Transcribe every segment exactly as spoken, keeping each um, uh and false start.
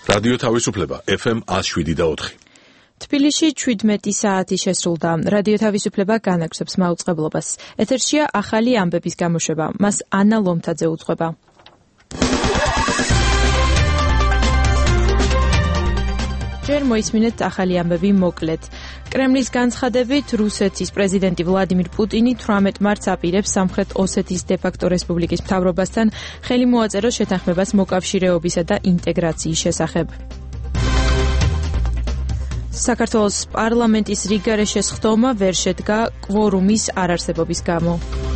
რადიო თავისუფლება ეფ ემ one oh seven და four. თბილისში შვიდმეტი საათი შესრულდა. რადიო თავისუფლება განაგრძობს მაუწყებლობას. ეთერშია ახალი ამბების გამოშვება. მას ანა ლომთაძე უძღვება. ჯერ მოისმინეთ ახალი ამბები მოკლედ. კრემლის განცხადებით, რუსეთის პრეზიდენტი ვლადიმირ პუტინი თვრამეტ მარტს აპირებს სამხრეთ ოსეთის დე-ფაქტო რესპუბლიკის მთავრობასთან ხელი მოაწეროს შეთანხმებას მოკავშირეობისა და ინტეგრაციის შესახებ. საქართველოს პარლამენტის რიგგარეშეს ხდომა ვერ შედგა კვორუმის არარსებობის გამო.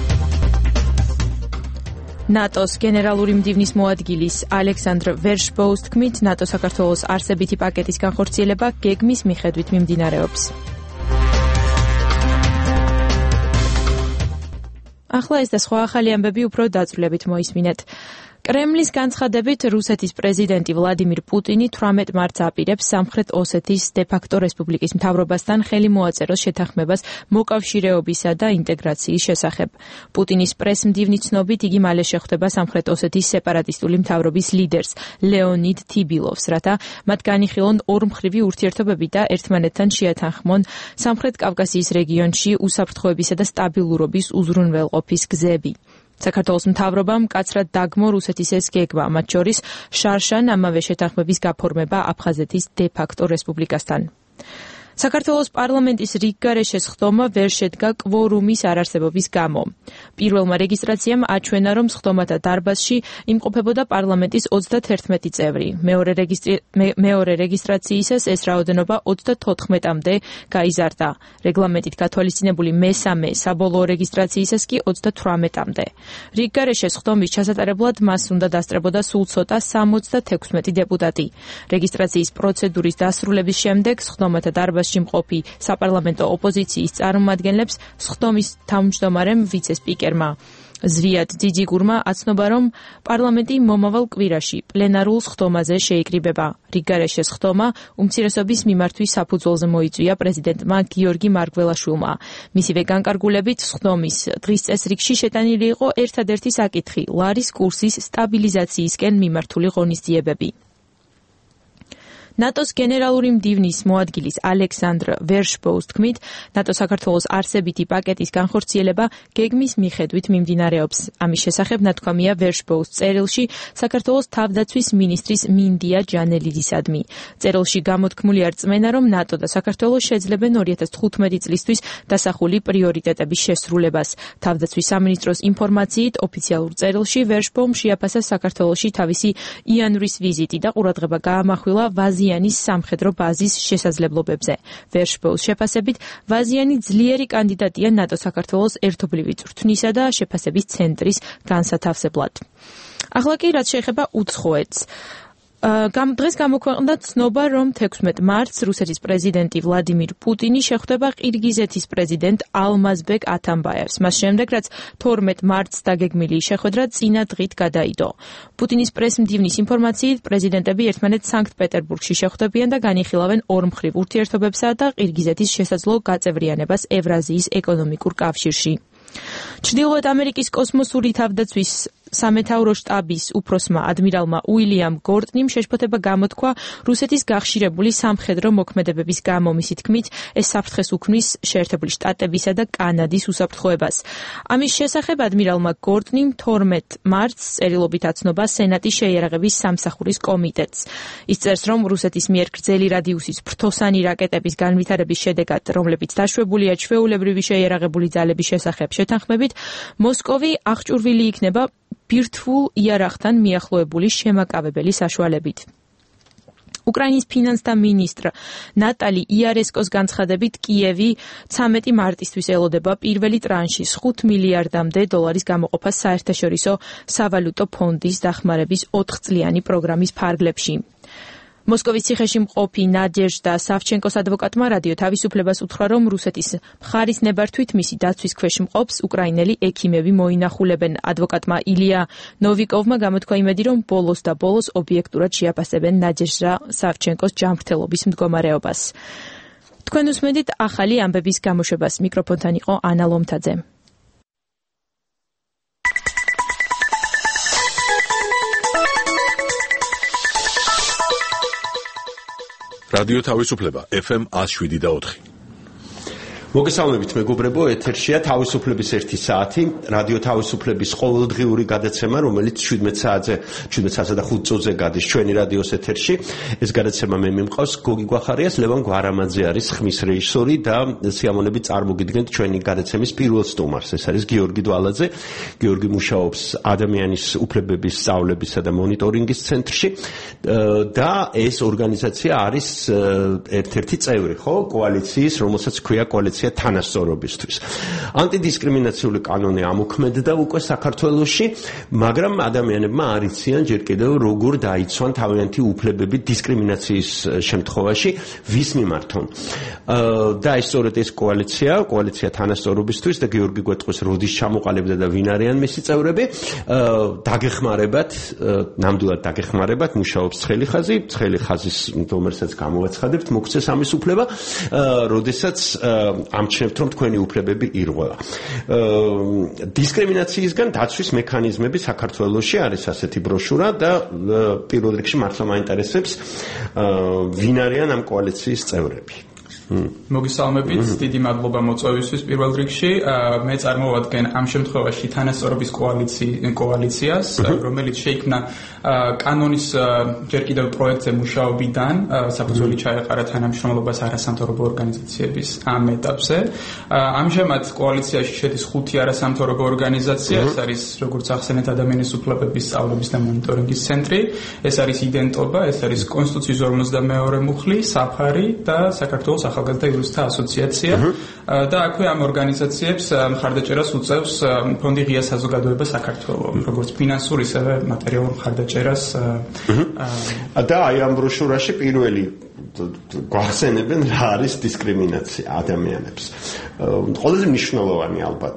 ნატოს გენერალური მდივნის მოადგილის ალექსანდრ ვერშბოუს თქმით, ნატო საქართველოს არსებითი პაკეტის განხორციელება გეგმის მიხედვით მიმდინარეობს. ახლა ეს და სხვა ახალი ამბები უფრო დაწვრილებით მოისმინეთ. კრემლის განცხადებით, რუსეთის პრეზიდენტი ვლადიმირ პუტინი თვრამეტ მარტს აპირებს სამხრეთ ოსეთის დე-ფაქტო რესპუბლიკის მთავრობასთან ხელი მოაწეროს შეთანხმებას მოკავშირეობისა და ინტეგრაციის შესახებ. პუტინის პრესმდივნის ცნობით, იგი მალე შეხვდება სამხრეთ ოსეთის სეპარატისტული მთავრობის ლიდერს ლეონიდ თიბილოვს, რათა მათ განიხილონ ორმხრივი ურთიერთობები და ერთმანეთთან შეათანხმონ სამხრეთ კავკასიის რეგიონში უსაფრთხოებისა და სტაბილურობის უზრუნველყოფის გზები. საქართველოს მთავრობამ მკაცრად დაგმო რუსეთის ეს გეგმა, მათ შორის შარშან ამავე შეთანხმების გაფორმება აფხაზეთის დე-ფაქტო რესპუბლიკასთან. საქართველოს პარლამენტის რიგგარეშეს ხდომა ვერ შედგა კვორუმის არარსებობის გამო. პირველმა რეგისტრაციამ აჩვენა, რომ სხდომათა დარბაზში იმყოფებოდა პარლამენტის ოცდათერთმეტი წევრი. მეორე, რეგისტრი... მეორე რეგისტრაციისას ეს რაოდენობა ოცდათოთხმეტამდე გაიზარდა. რეგლამენტით გათვალისწინებული მესამე საბოლოო რეგისტრაციისას კი ოცდათვრამეტამდე. რიგგარეშეს ხდომის ჩასატარებლად მას უნდა დასწრებოდა სულ ცოტა სამოცდათექვსმეტი დეპუტატი. რეგისტრაციის პროცედურის დასრულების შემდეგ სხდომათა დარბაზში მყოფი საპარლამენტო ოპოზიციის წარმომადგენლებს სხდომის თავმჯდომარემ ვიცე-სპიკერმა ზვიად ძიძიგურმა აცნობა, რომ პარლამენტი მომავალ კვირაში პლენარულ სხდომაზე შეიკრიბება. რიგგარეშეს ხდომა უმცირესობის მიმართვის საფუძველზე მოიწვია პრეზიდენტმა გიორგი მარგველაშვილმა. მისივე განკარგულებით სხდომის დღის წესრიგში შეტანილი იყო ერთადერთი საკითხი ლარის კურსის სტაბილიზაციისკენ მიმართული ღონისძიებები. ნატოს გენერალური მდივნის მოადგილის ალექსანდრ ვერშბოუს თქმით, ნატო საქართველოს არსებითი პაკეტის განხორციელება გეგმის მიხედვით მიმდინარეობს. ამის შესახებ ნათქვამია ვერშბოუს წერილში საქართველოს თავდაცვის მინისტრის მინდია ჯანელიძისადმი. წერილში გამოთქმულია რწმენა, რომ ნატო და საქართველო შეძლებენ ორი ათას თხუთმეტი წლისთვის დასახული პრიორიტეტების შესრულებას. თავდაცვის სამინისტროს ინფორმაციით, ოფიციალურ წერილში ვერშბოუმ შეაფასა საქართველოში თავისი იანვრის ვიზიტი და ყურადღება გაამახვილა ვაზიანის სამხედრო ბაზის შესაძლებლობებზე. ვერშბოუს შეფასებით, ვაზიანი ძლიერი კანდიდატია ნატო-საქართველოს ერთობლივი წვრთნისა და შეფასების ცენტრის განსათავსებლად. ახლა კი რაც შეეხება უცხოეთს. დღეს გამოქვეყნდა ცნობა, რომ თექვსმეტ მარტს რუსეთის პრეზიდენტი ვლადიმირ პუტინი შეხვდება ყირგიზეთის პრეზიდენტ ალმაზბეკ ათამბაევს. მას შემდეგ, რაც თორმეტ მარტს დაგეგმილი შეხვედრა წინა დღით გადაიდო. პუტინის პრესმდივნის ინფორმაციით, პრეზიდენტები ერთმანეთს სანქტ-პეტერბურგში შეხვდებიან და განიხილავენ ორმხრივ ურთიერთობებსა და ყირგიზეთის შესაძლო გაწევრიანებას ევრაზიის ეკონომიკურ კავშირში. ჩრდილოეთ ამერიკის კოსმოსური თავდაცვის სამეთაურო შტაბის უფროსმა ადმირალმა უილიამ გორტნიმ შეშფოთება გამოთქვა რუსეთის გახშირებული სამხედრო მოქმედებების გამო. მისი თქმით, ეს საფრთხეს უქმნის შეერთებული შტატებისა და კანადის უსაფრთხოებას. ამის შესახებ ადმირალმა გორტნიმ თორმეტ მარტს წერილობით აცნობა სენატის შეიარაღების სამსახურის კომიტეტს. ის წერს, რომ რუსეთის მიერ გრძელი რადიუსის ფრთოსანი რაკეტების განვითარების შედეგად, რომლებიც დაშვებულია ჩვეულებრივი შეიარაღებული ძალების შესახებ შეთანხმებით, მოსკოვი აღჭურვილი იქნება ბირთვულ იარაღთან მიახლოებული შემაკავებელი საშუალებით. უკრაინის ფინანსთა მინისტრ ნატალი იარესკოს განცხადებით, კიევი ცამეტი მარტისთვის ელოდება პირველი ტრანშის ხუთ მილიარდამდე დოლარის გამოყოფას საერთაშორისო სავალუტო ფონდის დახმარების ოთხწლიანი პროგრამის ფარგლებში. მოსკოვის ციხეში მყოფი ნადეჟდა სავჩენკოს ადვოკატმა რადიო თავისუფლებას უთხრა, რომ რუსეთის მხარის ნებართვით მისი დაცვის ქვეშ მყოფს უკრაინელი ექიმები მოინახულებენ. ადვოკატმა ილია ნოვიკოვმა გამოთქვა იმედი, რომ ბოლოს და ბოლოს ობიექტურად შეაფასებენ ნადეჟდა სავჩენკოს ჯანმრთელობის მდგომარეობას. თქვენ უსმენთ ახალი ამბების გამოშვებას. მიკროფონთან იყო ანა ლომთაძე. რადიო თავისუფლება ეფ ემ one oh seven point four. მოგესალმებით მეგობრებო, ეთერშია თავისუფლების ერთი საათი, რადიო თავისუფლების ყოველდღიური გადაცემა, რომელიც შვიდმეტ საათზე, შვიდმეტ საათსა და ხუთ წუთზე გადის ჩვენი რადიოს ეთერში. ეს გადაცემა მე მიმყავს გოგი გვახარიას, ლევან გვარამაძე არის ხმის რეჟისორი და სიამონებით წარმოგიდგენთ ჩვენი გადაცემის პირველ სტუმარს. ეს არის გიორგი დვალაძე. გიორგი მუშაობს ადამიანის უფლებების სწავლებისა და მონიტორინგის ცენტრში და ეს ორგანიზაცია არის ერთ-ერთი წევრი, ხო, კოალიციის, რომელსაც ქვია კოალიცია თანასწორობისთვის. ანტიდისკრიმინაციული კანონი ამოქმედდა უკვე საქართველოში, მაგრამ ადამიანებმა არ იციან ჯერ კიდევ როგორ დაიცვან თავიანთი უფლებები დისკრიმინაციის შემთხვევაში, ვის მიმართონ. და ეს სწორედ ეს კოალიცია, კოალიცია თანასწორობისთვის და გიორგი გვეტყვის როდის ჩამოყალიბდა და ვინ არიან მისი წევრები, დაგეხმარებათ, ნამდვილად დაგეხმარებათ, მუშაობს ცხელი ხაზი, ცხელი ხაზის, რომელსაც გამოვაცხადებთ, მოგცეს ამის უფლება, როდესაც ამჩნევთ, რომ თქვენი უფლებები ირღვევა. დისკრიმინაციისგან დაცვის მექანიზმები საქართველოში არის ასეთი ბროშურა და პირველ რიგში მართლა მაინტერესებს ვინ არიან ამ კოალიციის წევრები. მოგესალმებით, დიდი მადლობა მოწვევისთვის პირველ რიგში. მე წარმოვადგენ ამ შემთხვევაში თანასწორობის კოალიციას, რომელიც შეიქმნა კანონის ჯერ კიდევ პროექტზე მუშაობიდან, საფუძველი ჩაეყარა თანამშრომლობას არასამთავრობო ორგანიზაციების ამ ეტაპზე. ამჟამად კოალიციაში შედის ხუთი არასამთავრობო ორგანიზაცია, ეს არის როგორც ახსენეთ ადამიანის უფლებების სწავლების და მონიტორინგის ცენტრი, ეს არის იდენტობა, ეს არის კონსტიტუციის ორმოცდამეორე მუხლი, საფარი და საქართველოს ახალგაზრდა იურისტთა ასოციაცია და აქვე ამ ორგანიზაციებს მხარდაჭერას უწევს ფონდი ღია საზოგადოება საქართველოს, როგორც ფინანსურ, ისევე მატერიალურ მხარდაჭერას. და აი ამ ბროშურაში პირველი გვახსენებენ რა არის დისკრიმინაცია ადამიანებს. ყველაზე მნიშვნელოვანი ალბათ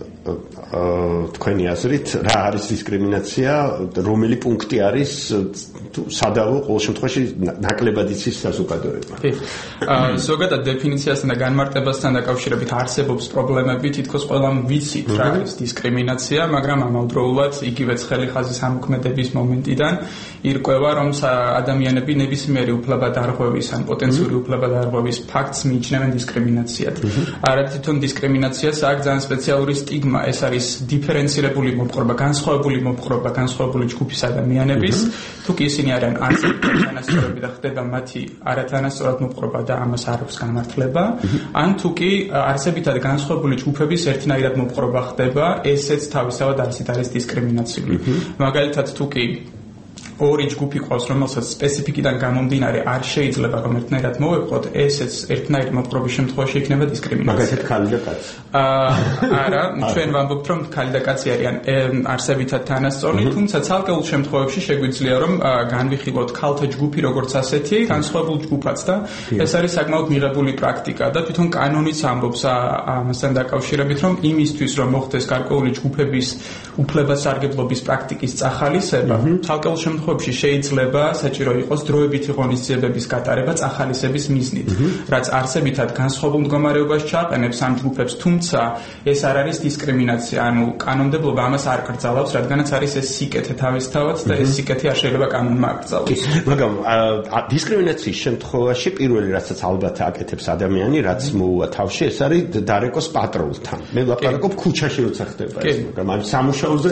თქვენი აზრით რა არის დისკრიმინაცია, რომელი პუნქტი არის სადავო ყოველ შემთხვევაში ნაკლებად იცის საზოგადოება. კი. ზოგადად დეფინიციასთან და განმარტებასთან დაკავშირებით არსებობს პრობლემები, თითქოს ყველამ ვიცით რა არის დისკრიმინაცია, მაგრამ ამავდროულად იგივე ცხელი ხაზის ამოქმედების მომენტიდან ირკვევა, რომ ადამიანები ნებისმიერი უფლებადარღვევის ან პოტენციური უფლებადარღვევის ფაქტს მიიჩნევენ დისკრიმინაციად. არა თვითონ დისკრიმინაციას აქვს ძალიან სპეციალური სტიგმა, ეს არის დიფერენცირებული მოპყრობა, განსხვავებული მოპყრობა განსხვავებული ჯგუფის ადამიანების, თუ კი ისინი არიან არასწორად თანასწორები და ხდება მათი არათანასწორად მოპყრობა და ამას არ აქვს განმართლება, ან თუ კი არსებითად განსხვავებული ჯგუფების ერთნაირად მოპყრობა ხდება, ესეც თავისთავად არსით არის დისკრიმინაციული. მაგალითად, თუ კი ორი ჯგუფი ყავს, რომელსაც სპეციფიკიდან გამომდინარე არ შეიძლება რომ ერთნაირად მოვეყოთ, ესეც ერთნაირი მოპყრობის შემთხვევაში იქნება დისკრიმინაცია. მაგალითად, ქალი და კაცი. არა, ჩვენ ვამბობთ, რომ ქალი და კაცი არიან არსებითად თანასწორი, თუმცა ცალკეულ შემთხვევებში შეგვიძლია რომ განვიხილოთ ქალთა ჯგუფი როგორც ასეთი, განსხვავებულ ჯგუფაც და ეს არის საკმაოდ მიღებული პრაქტიკა და თვითონ კანონიც ამბობს ამასთან დაკავშირებით, რომ იმისთვის რომ მოხდეს გარკვეული ჯგუფების უფლებასარგებლობის პრაქტიკის წახალისება, ცალკეულ შემთხვევებში შეიძლება საჭირო იყოს დროებითი ღონისძიებების გატარება წახალისების მიზნით, რაც არსებითად განსხვავებულ მდგომარეობას ჩააყენებს ამ ჯგუფებს, თუმცა ეს არ არის დისკრიმინაცია, ანუ კანონმდებლობა ამას არ კრძალავს, რადგანაც არის ეს სიკეთე თავისთავად და ეს სიკეთე არ შეიძლება კანონმა აკრძალოს. მაგრამ დისკრიმინაციის შემთხვევაში პირველი რასაც ალბათ აკეთებს ადამიანი, რაც მოუვა თავში, ეს არის დარეკოს პატრონთან. მე ვლაპარაკობ ქუჩაში როცა ხდება ეს, მაგრამ ამ სამუშაოზე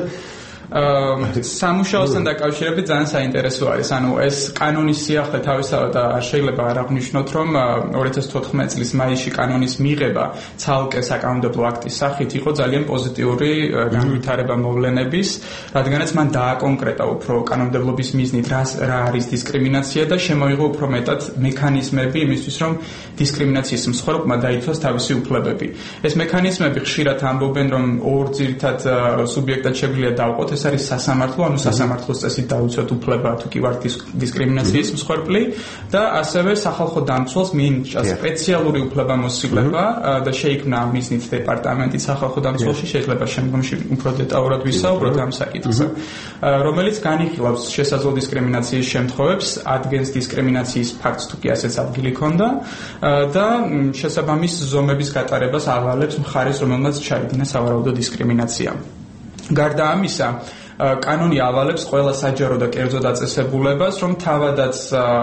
სამუშაოსთან დაკავშირებით ძალიან საინტერესო არის. ანუ ეს კანონის სიახლე თავისთავად არ შეიძლება არ აღნიშნოთ, რომ ორი ათას თოთხმეტი წლის მაისში კანონის მიღება ცალკე საკანონმდებლო აქტის სახით იყო ძალიან პოზიტიური განვითარება მოვლენების, რადგანაც მან დააკონკრეტა უფრო კანონმდებლობის მიზნით რა არის დისკრიმინაცია და შემოიღო უფრო მეტად მექანიზმები იმისთვის, რომ დისკრიმინაციის მსხვერპლმა დაიცვას თავისი უფლებები. ეს მექანიზმები ხშირად ამბობენ, რომ ორ ძირითად სუბიექტად შეგვიძლია დავყოთ, ეს არის სასამართლო, ანუ სასამართლოს წესით დაუცვათ უფლება თუ კი ვარ დისკრიმინაციის მსხვერპლი და ასევე სახალხო დამცველს მიენიჭა სპეციალური უფლებამოსილება და შეიქმნა მიზნით დეპარტამენტი სახალხო დამცველში, შეიძლება შემდგომში უფრო დეტალურად ვისაუბროთ ამ საკითხზე, რომელიც განიხილავს შესაძლო დისკრიმინაციის შემთხვევებს, ადგენს დისკრიმინაციის ფაქტს თუ კი ასეც ადგილი ქონდა და შესაბამის ზომების გატარებას ავალებს მხარეს, რომელმაც ჩაიდინა სავარაუდო დისკრიმინაცია. გარდა ამისა, კანონი ავალებს ყველა საჯარო და კერძო დაწესებულებას, რომ თავადაც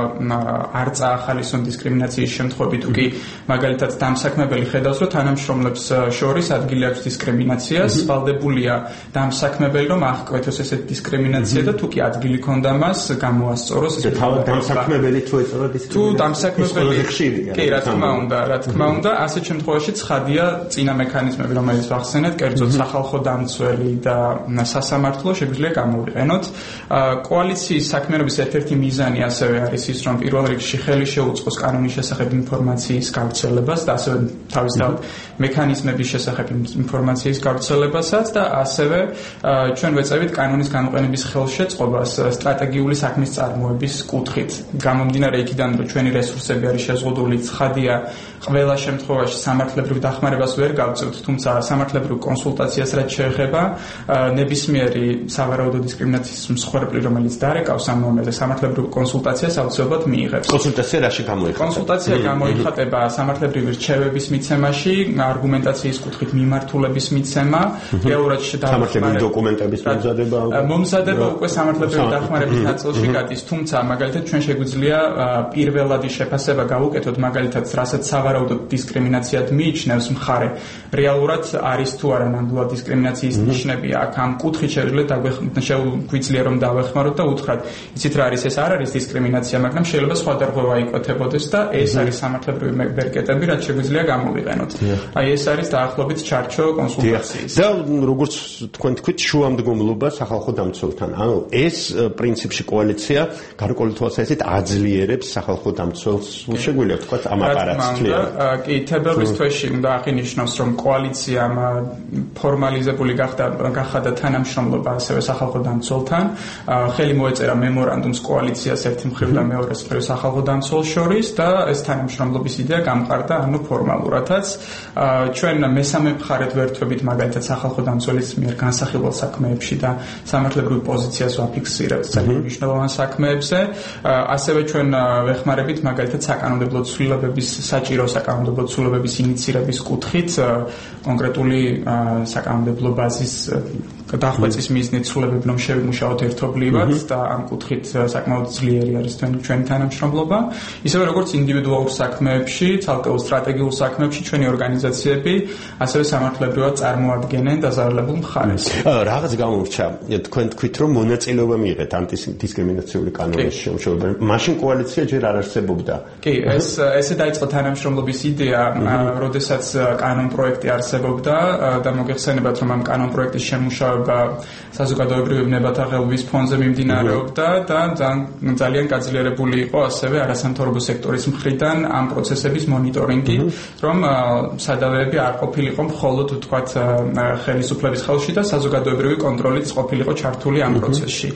არ წაახალისონ დისკრიმინაციის შემთხვევები, თუ კი მაგალითად დამსაქმებელი ხედავს, რომ თანამშრომლებს შორის ადგილი აქვს დისკრიმინაციას, ვალდებულია დამსაქმებელი, რომ აღკვეთოს ესეთი დისკრიმინაცია და თუ კი ადგილი ქონდა მას, გამოასწოროს ეს. თავად დამსაქმებელი თუ ეწევა დისკრიმინაცია. თუ დამსაქმებელი კი, რა თქმა უნდა, რა თქმა უნდა, ასეთ შემთხვევაში ცხადია წინა მექანიზმები, რომელიც ვახსენეთ, კერძოდ სახალხო დამცველი და სასამართლო შეგვიძლია გამოვიყენოთ. კოალიციის საქმიანობის ერთ-ერთი მიზანი ასევე არის ის, რომ პირველ რიგში ხელი შეუწყოს კანონის შესახებ ინფორმაციის გავრცელებას და ასევე თავისთავად მექანიზმების შესახებ ინფორმაციის გავრცელებასაც და ასევე ჩვენ ვეწევით კანონის გამოყენების ხელშეწყობას სტრატეგიული საქმის წარმოების კუთხით. გამომდინარე იქიდან, რომ ჩვენი რესურსები არის შეზღუდული, ცხადია, ყველა შემთხვევაში სამართლებრივ დახმარებას ვერ გავწევთ, თუმცა სამართლებრივ კონსულტაციას რაც შეეხება, ნებისმიერი სავარაუდო დისკრიმინაციის მსხვერპლი, რომელიც დარეკავს ამ მომენტზე, სამართლებრივ კონსულტაციას აუცილებლად მიიღებს. კონსულტაცია რაში გამოიხატება? კონსულტაცია გამოიხატება სამართლებრივი რჩევების მიცემაში, არგუმენტაციის კუთხით მიმართულების მიცემა, რეალურად სამართლებრივი დოკუმენტების მომზადება. მომზადება უკვე სამართლებრივი დახმარების ნაწილში გადის, თუმცა მაგალითად ჩვენ შეგვიძლია პირველადი შეფასება გავუკეთოთ, მაგალითად, რასაც სავარაუდოდ დისკრიმინაციად მიიჩნევს მხარე, რეალურად არის თუ არა ნამდვილად დისკრიმინაციის ნიშნები აქ ამ კუთხით შეგვიძლია შეგვიძლია რომ დავეხმაროთ და უთხრათ, იცით რა არის, ეს არ არის დისკრიმინაცია, მაგრამ შეიძლება სხვა დარღვევა იკვეთებოდეს და ეს არის სამართლებრივი ბერკეტები, რაც შეგვიძლია გამოვიყენოთ. აი ეს არის დაახლოებით ჩარჩო კონსულტაციის. და როგორც თქვენ თქვით, შუამდგომლობა სახალხო დამცველთან. ანუ ეს პრინციპში კოალიცია გარკვეული თვალსაზრისით აძლიერებს სახალხო დამცველს, შეგვიძლია ვთქვათ, ამ აპარატს ძლიერებს. კი, თებერვლის თვეში უნდა აღინიშნოს, რომ კოალიციამ ფორმალიზებული გახდა გახადა თანამშრომლობა ასევე სახალხო დამცველთან. ხელი მოეწერა მემორანდუმს კოალიციას ერთი მხრივ და მეორე მხრივ სახალხო დამცველს შორის და ეს თანამშრომლობის იდეა გამყარდა ანუ ფორმალურადაც. ჩვენ მესამე მხარედ ვერთვებით მაგალითად სახალხო დამცველის მიერ განსახილველ საქმეებში და სამართლებრივ პოზიციას ვაფიქსირებთ ძალიან მნიშვნელოვან საქმეებზე. ასევე ჩვენ ვეხმარებით მაგალითად საკანონმდებლო ცვლილებების საჭირო საკანონმდებლო ცვლილებების ინიციირების კუთხით კონკრეტული საკანონმდებლო ბაზის დახვეწის მიზნით ცვლილებები რომ შევიმუშაოთ ერთობლივად და ამ კუთხით საკმაოდ ძლიერი არის ჩვენი თანამშრომლობა. ისევე როგორც ინდივიდუალურ საქმეებში, ცალკეულ სტრატეგიულ საქმეებში ჩვენი ორგანიზაციები ასევე სამართლებრივად წარმოადგენენ დაზარალებულ მხარეს. რაღაც გამორჩა, თქვენ თქვით რომ მონაწილეობა მიიღეთ ანტიდისკრიმინაციული კანონის შემუშავებაში. მაშინ კოალიცია ჯერ არ არსებობდა. კი, ეს ესე დაიწყო თანამშრომლობის იდეა, როდესაც კანონპროექტი არსებობდა და მოგეხსენებათ რომ ამ კანონპროექტის შემუშავება საზოგადოებრივი ვნებათა ხელობის ფონზე მიმდინარეობდა და ძალიან გაძლიერებული იყო ასევე არასამთავრობო სექტორის მხრიდან ამ პროცესების მონიტორინგი, რომ სადავეები არ ყოფილიყო მხოლოდ ვთქვათ ხელისუფლების ხელში და საზოგადოებრივი კონტროლით ყოფილიყო ჩართული ამ პროცესში.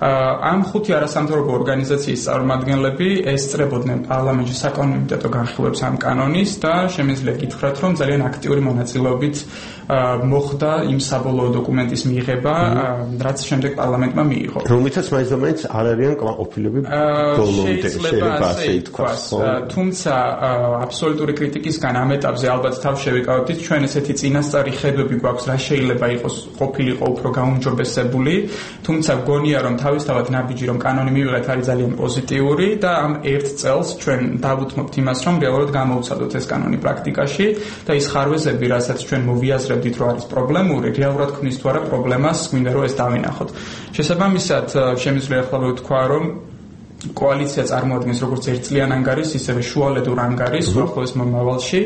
ამ ხუთი არასამთავრობო ორგანიზაციის წარმომადგენლები ესწრებოდნენ პარლამენტში საკონსულტატო განხილვებს ამ კანონის და შემიძლია გითხრათ, რომ ძალიან აქტიური მონაწილეობით მოხდა იმ საბოლოო დოკუმენტის მიღება, რაც შემდეგ პარლამენტმა მიიღო. რომლითაც მაინც და მაინც არ არიან კმაყოფილები ბოლომდე, შეიძლება ასე ითქვას. თუმცა აბსოლუტური კრიტიკისგან ამ ეტაპზე ალბათ თავ შევიკავებთ, ჩვენ ესეთი წინასწარი ხედვები გვაქვს, რა შეიძლება იყოს ყოფილიყო უფრო გაუმჯობესებული, თუმცა გონია რომ თავისთავად ნაბიჯი რომ კანონი მივიღეთ არის ძალიან პოზიტიური და ამ ერთ წელს ჩვენ დავუთმობთ იმას, რომ რეალურად გამოვცადოთ ეს კანონი პრაქტიკაში და ის ხარვეზები, რასაც ჩვენ მოვიაზრებდით, რომ არის პრობლემური, რეალურად ქმნის თუ არა პრობლემას, გვინდა რომ ეს დავინახოთ. შესაბამისად, შემიძლია ახლა ვთქვა, რომ კოალიცია წარმოადგენს როგორც ერთწლიან ანგარიშს, ისევე შუალედურ ანგარიშს უახლოეს მომავალში,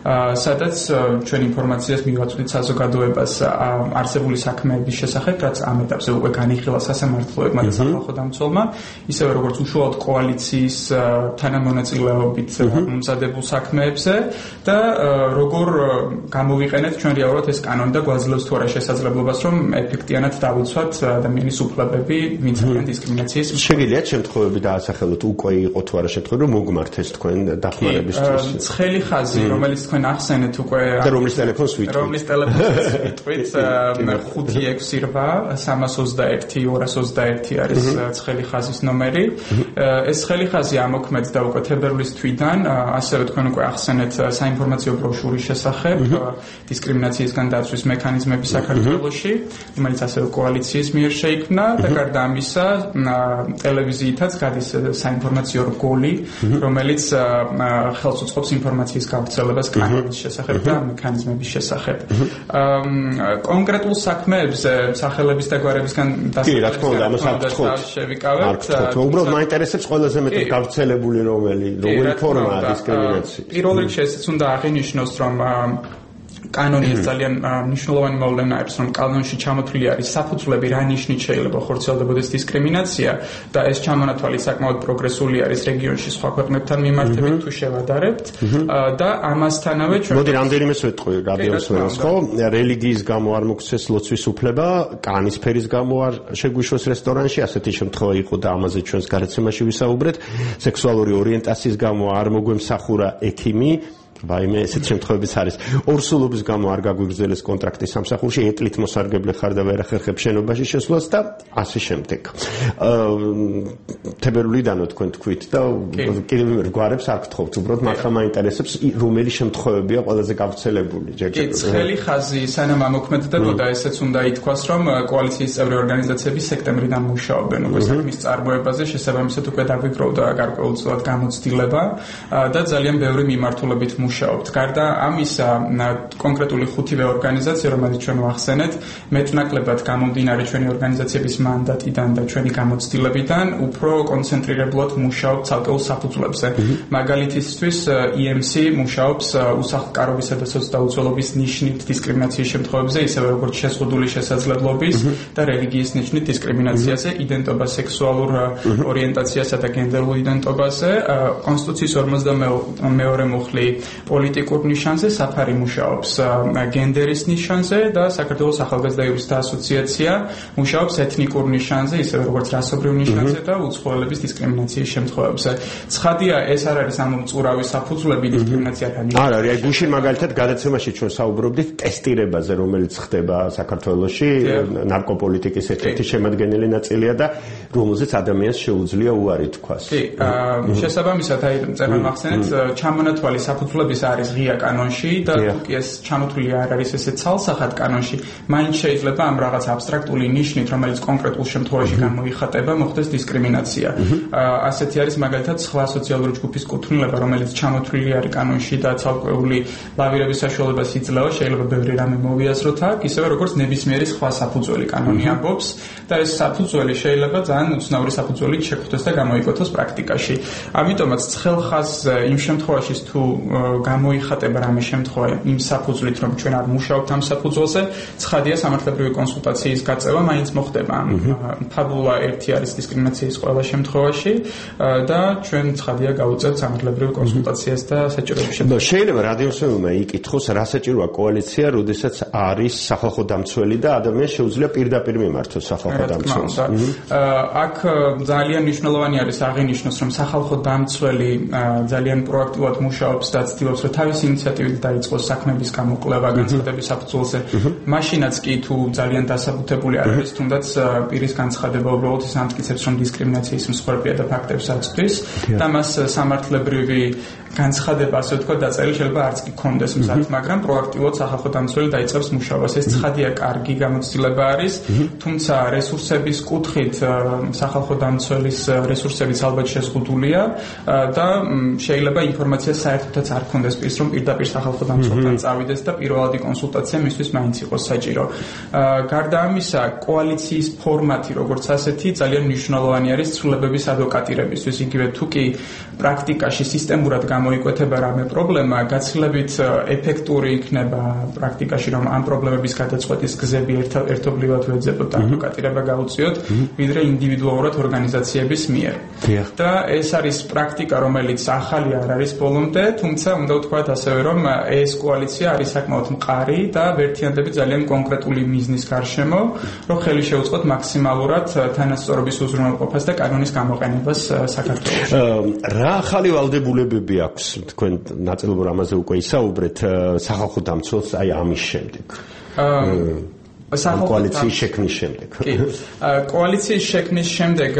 სადაც ჩვენ ინფორმაციას მივაწვდით საზოგადოებას არსებული საქმეების შესახებ, რაც ამ ეტაპზე უკვე განიხილა სასამართლოებმა და სახალხო დამცველმა, ისევე როგორც უშუალოდ კოალიციის თანამონაწილეობით მომზადებულ საქმეებზე და როგორ გამოვიყენეთ ჩვენ რეალურად ეს კანონი და გვაძლევს თუ არა შესაძლებლობას, რომ ეფექტიანად დავიცვათ ადამიანის უფლებები, ვინც არიან დისკრიმინაციის. შეგიძლიათ შემთხვევები მოდი დაასახელოთ, უკვე იყო თუ არა შეთხოვება რომ მოგმართეს თქვენ დახმარებისთვის. ცხელი ხაზი, რომელიც თქვენ ახსენეთ უკვე და რომლის ტელეფონს ვიტყვით. რომლის ტელეფონს ვიტყვით ხუთი ექვსი რვა სამას ოცდაერთი ორას ოცდაერთი არის ცხელი ხაზის ნომერი. ეს ცხელი ხაზი ამოქმედდა უკვე თებერვლის თვიდან, ასევე თქვენ უკვე ახსენეთ საინფორმაციო ბროშურის შესახებ დისკრიმინაციისგან დაცვის მექანიზმები საქართველოში, რომელიც ასევე კოალიციის მიერ შეიქმნა და გარდა ამისა ტელევიზიითაც გადის საინფორმაციო რგოლი, რომელიც ხელს უწყობს ინფორმაციის გავრცელებას კანონის შესახებ და მექანიზმების შესახებ. კონკრეტულ საქმეებზე სახელების და გვარებისგან დასაწყისად შევიკავებთ. უბრალოდ მაინტერესებს ყველაზე მეტად გავრცელებული რომელი, რომელი ფორმაა დისკრიმინაციის. პირველ რიგში ესეც უნდა აღინიშნოს, რომ კანონი ეს ძალიან მნიშვნელოვანი მოვლენა არის, რომ კანონში ჩამოთვლილი არის საფუძვლები, რა ნიშნით შეიძლება ხორციელდებოდეს დისკრიმინაცია და ეს ჩამონათვალი საკმაოდ პროგრესული არის რეგიონში სხვა ქვეყნებთან მიმართებით თუ შევადარებთ და ამასთანავე ჩვენ მოდი რამდენიმეს ვეტყვი რადიოსმენს, ხო? რელიგიის გამო არ მოგცეს ლოცვის უფლება, კანის ფერის გამო არ შეგვიშვეს რესტორანში, ასეთი შემთხვევა იყო და ამაზე ჩვენს გარაცემაში ვისაუბრეთ. სექსუალური ორიენტაციის გამო არ მოგვემსახურა ექიმი. ვაიმე, ესეთ შემთხვევებიც არის. ორსულობის გამო არ გაგვიგრძელეს კონტრაქტი სამსახურში, ეტლით მოსარგებლე ხარ და ვერ ახერხებ შენობაში შესვლას და ასე შემდეგ. თებერვლიდანო თქვენ თქვით და კიდევ მე გვარებს არ გთხოვთ, უბრალოდ მართლა მაინტერესებს რომელი შემთხვევებია ყველაზე გავრცელებული ჯერჯერობით. კი, ცხელი ხაზი სანამ ამოქმედდებოდა, ესეც უნდა ითქვას, რომ კოალიციის წევრი ორგანიზაციები სექტემბრიდან მუშაობენ უკვე საქმის წარმოებაზე, შესაბამისად უკვე დაგვიგროვდა გარკვეულწილად გამოცდილება და ძალიან ბევრი მიმართულებით მუშაობთ. გარდა ამისა, კონკრეტული ხუთივე ორგანიზაცია, რომელიც ჩვენ ვახსენეთ, მეტნაკლებად გამომდინარე ჩვენი ორგანიზაციების მანდატიდან და ჩვენი გამოცდილებიდან, უფრო კონცენტრირებულად მუშაობთ ცალკეულ საფუძვლებზე. მაგალითისთვის, ი ემ სი მუშაობს უსახლკარობისა და სოცდაუცველობის ნიშნით დისკრიმინაციის შემთხვევებზე, ისევე როგორც შეზღუდული შესაძლებლობის და რელიგიის ნიშნით დისკრიმინაციაზე, იდენტობა სექსუალურ ორიენტაციასა და გენდერულ იდენტობაზე, კონსტიტუციის ორმოცდამეორე მუხლი პოლიტიკურ ნიშანზე, საფარი მუშაობს გენდერის ნიშანზე და საქართველოს ახალგაზრდა იურისტთა ასოციაცია მუშაობს ეთნიკურ ნიშანზე, ისევე როგორც რასობრივ ნიშანზე და უცხოელების დისკრიმინაციის შემთხვევებზე. ცხადია, ეს არ არის ამომწურავი საფუძვლები დისკრიმინაცია არ არის. არ არის, გუშინ მაგალითად გადაცემაში ჩვენ საუბრობდით ტესტირებაზე, რომელიც ხდება საქართველოში, ნარკოპოლიტიკის ერთ-ერთი შემადგენელი ნაწილია და რომელზეც ადამიანს შეუძლია უარი თქვას. კი, შესაბამისად, აი წერან მახსენეთ, ჩამონათვალი საფუძვლების არის ღია კანონში და თუკი ეს ჩამოთვლილი არ არის ესე ცალსახად კანონში, მაინც შეიძლება ამ რაღაც აბსტრაქტული ნიშნით, რომელიც კონკრეტულ შემთხვევაში გამოიხატება, მოხდეს დისკრიმინაცია. ასეთი არის მაგალითად სხვა სოციალური ჯგუფის კუთვნილება, რომელიც ჩამოთვლილი არის კანონში და ცალკეული ლავირების საშუალებას იძლევა, შეიძლება ბევრი რამე მოვიაზროთ აქ, ისევე როგორც ნებისმიერი სხვა საფუძველი კანონი ამბობს და ეს საფუძველი შეიძლება ძალიან უცნაური საფუძველით შეგვხვდეს და გამოიკოთოს პრაქტიკაში. ამიტომაც ცხელ ხაზზე იმ შემთხვევაში თუ გამოიხატება რამე შემთხვევა იმ საფუძვლით, რომ ჩვენ არ მუშაობთ ამ საფუძველზე, ცხადია სამართლებრივი კონსულტაციის გაწევა მაინც მოხდება. ფაბულა ერთი არის დისკრიმინაციის ყველა შემთხვევაში და ჩვენ ცხადია გავუწევთ სამართლებრივ კონსულტაციას და საჭიროების შემთხვევაში. შეიძლება რადიოსმენმა იკითხოს, რა საჭიროა კოალიცია, როდესაც არის სახალხო დამცველი და ადამიანს შეუძლია პირდაპირ მიმართოს სახალხო დამცველს. აქ ძალიან მნიშვნელოვანი არის აღინიშნოს, რომ სახალხო დამცველი ძალიან პროაქტიულად მუშაობს და ცდილობს, რომ თავისი ინიციატივით დაიწყოს საქმების გამოკვლევა განცხადების საფუძველზე. მაშინაც კი თუ ძალიან დასაბუთებული არ არის, თუნდაც პირის განცხადება უბრალოდ ის ამტკიცებს, რომ დისკრიმინაციის მსხვერპლია და ფაქტებს აწვდის და მას სამართლებრივი განცხადება, ასე ვთქვათ, დაწერილი შეიძლება არც კი კონდეს მზად, მაგრამ პროაქტიულად სახალხო დამცველი დაიწყებს მუშაობას. ეს ცხადია კარგი გამოცდილება არის, თუმცა რესურსების კუთხით სახალხო დამცველის რესურსებიც ალბათ შეზღუდულია და შეიძლება ინფორმაცია საერთოდაც არ ქონდეს პირს, რომ პირდაპირ სახალხო დამცველთან წავიდეს და პირველადი კონსულტაცია მისთვის მაინც იყოს საჭირო. გარდა ამისა, კოალიციის ფორმატი, როგორც ასეთი, ძალიან მნიშვნელოვანი არის ცვლილებების ადვოკატირებისთვის. იგივე თუ კი პრაქტიკაში სისტემურად გამოიკვეთება რამე პრობლემა, გაცილებით ეფექტური იქნება პრაქტიკაში, რომ ამ პრობლემების გადაწყვეტის გზები ერთობლივად ვეძებოთ და ადვოკატირება გაუწიოთ, ვიდრე ინდივიდუალურად ორგანიზაციების მიერ. და ეს არის პრაქტიკა, რომელიც ახალი არ არის ბოლომდე, თუმცა უნდა ვთქვათ ასევე, რომ ეს კოალიცია არის საკმაოდ მყარი და ვერთიანდები ძალიან კონკრეტული მიზნის გარშემო, რომ ხელი შეუწყოთ მაქსიმალურად თანასწორობის უზრუნველყოფას და კანონის გამოყენებას საქართველოში. რა ახალი ვალდებულებები აქვს თქვენ ნაწილობრივ ამაზე უკვე ისაუბრეთ სახალხო დამცველს აი ამის შემდეგ? კოალიციის შექმნის შემდეგ. კი. კოალიციის შექმნის შემდეგ,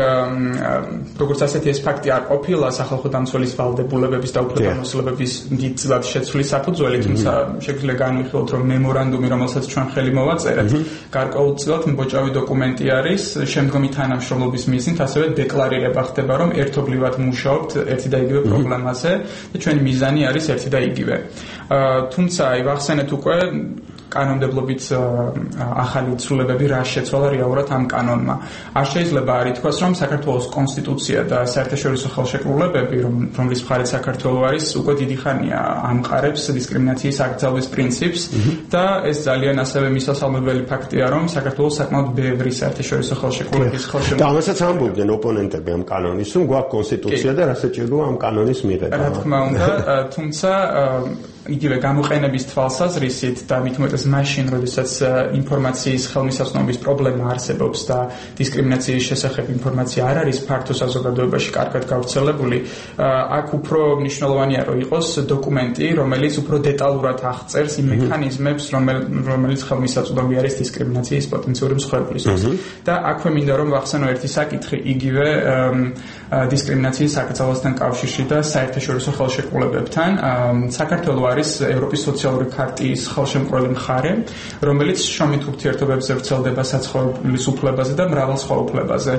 როგორც ასეთი ეს ფაქტი არ ყოფილა სახალხო დამცველის ვალდებულებების და უფლებამოსილების დიდწილად შეცვლის საფუძველი, თუმცა შეგვიძლია განვიხილოთ, რომ მემორანდუმი, რომელსაც ჩვენ ხელი მოვაწერეთ, გარკვეულწილად მბოჭავი დოკუმენტი არის, შემდგომი თანამშრომლობის მიზნით ასევე დეკლარირება ხდება, რომ ერთობლივად მუშაობთ ერთი და იგივე პრობლემაზე და ჩვენი მიზანი არის ერთი და იგივე. თუმცა აი ვახსენეთ უკვე კანონმდებლობით ახალი ცვლილებები რა შეცვალა რეალურად ამ კანონმა. არ შეიძლება არ ითქვას, რომ საქართველოს კონსტიტუცია და საერთაშორისო ხელშეკრულებები, რომლის მხარეთ საქართველო არის, უკვე დიდი ხანია ამყარებს დისკრიმინაციის აკრძალვის პრინციპს და ეს ძალიან ასევე მისასალმებელი ფაქტია, რომ საქართველოს საკმაოდ ბევრი საერთაშორისო ხელშეკრულების ხელშეკრულება. და ამასაც ამბობდნენ ოპონენტები ამ კანონის, რომ გვაქვს კონსტიტუცია და რა საჭიროა ამ კანონის მიღება. რა თქმა უნდა, თუმცა იგივე გამოყენების თვალსაზრისით და მით უმეტეს მაშინ, როდესაც ინფორმაციის ხელმისაწვდომობის პრობლემა არსებობს და დისკრიმინაციის შესახებ ინფორმაცია არ არის ფართო საზოგადოებაში კარგად გავრცელებული, აქ უფრო მნიშვნელოვანია, რომ იყოს დოკუმენტი, რომელიც უფრო დეტალურად აღწერს იმ მექანიზმებს, რომელიც ხელმისაწვდომი არის დისკრიმინაციის პოტენციური მსხვერპლისთვის. და აქვე მინდა რომ ვახსენო ერთი საკითხი, იგივე დისკრიმინაციის აკრძალვასთან კავშირში და საერთაშორისო ხელშეკრულებებთან. საქართველო არის ევროპის სოციალური ქარტიის ხელშემკრელი მხარე, რომელიც შრომით ურთიერთობებზე ვრცელდება საცხოვრებლის უფლებაზე და მრავალ სხვა უფლებაზე.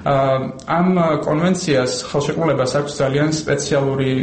ამ კონვენციას ხელშეკრულებას აქვს ძალიან სპეციალური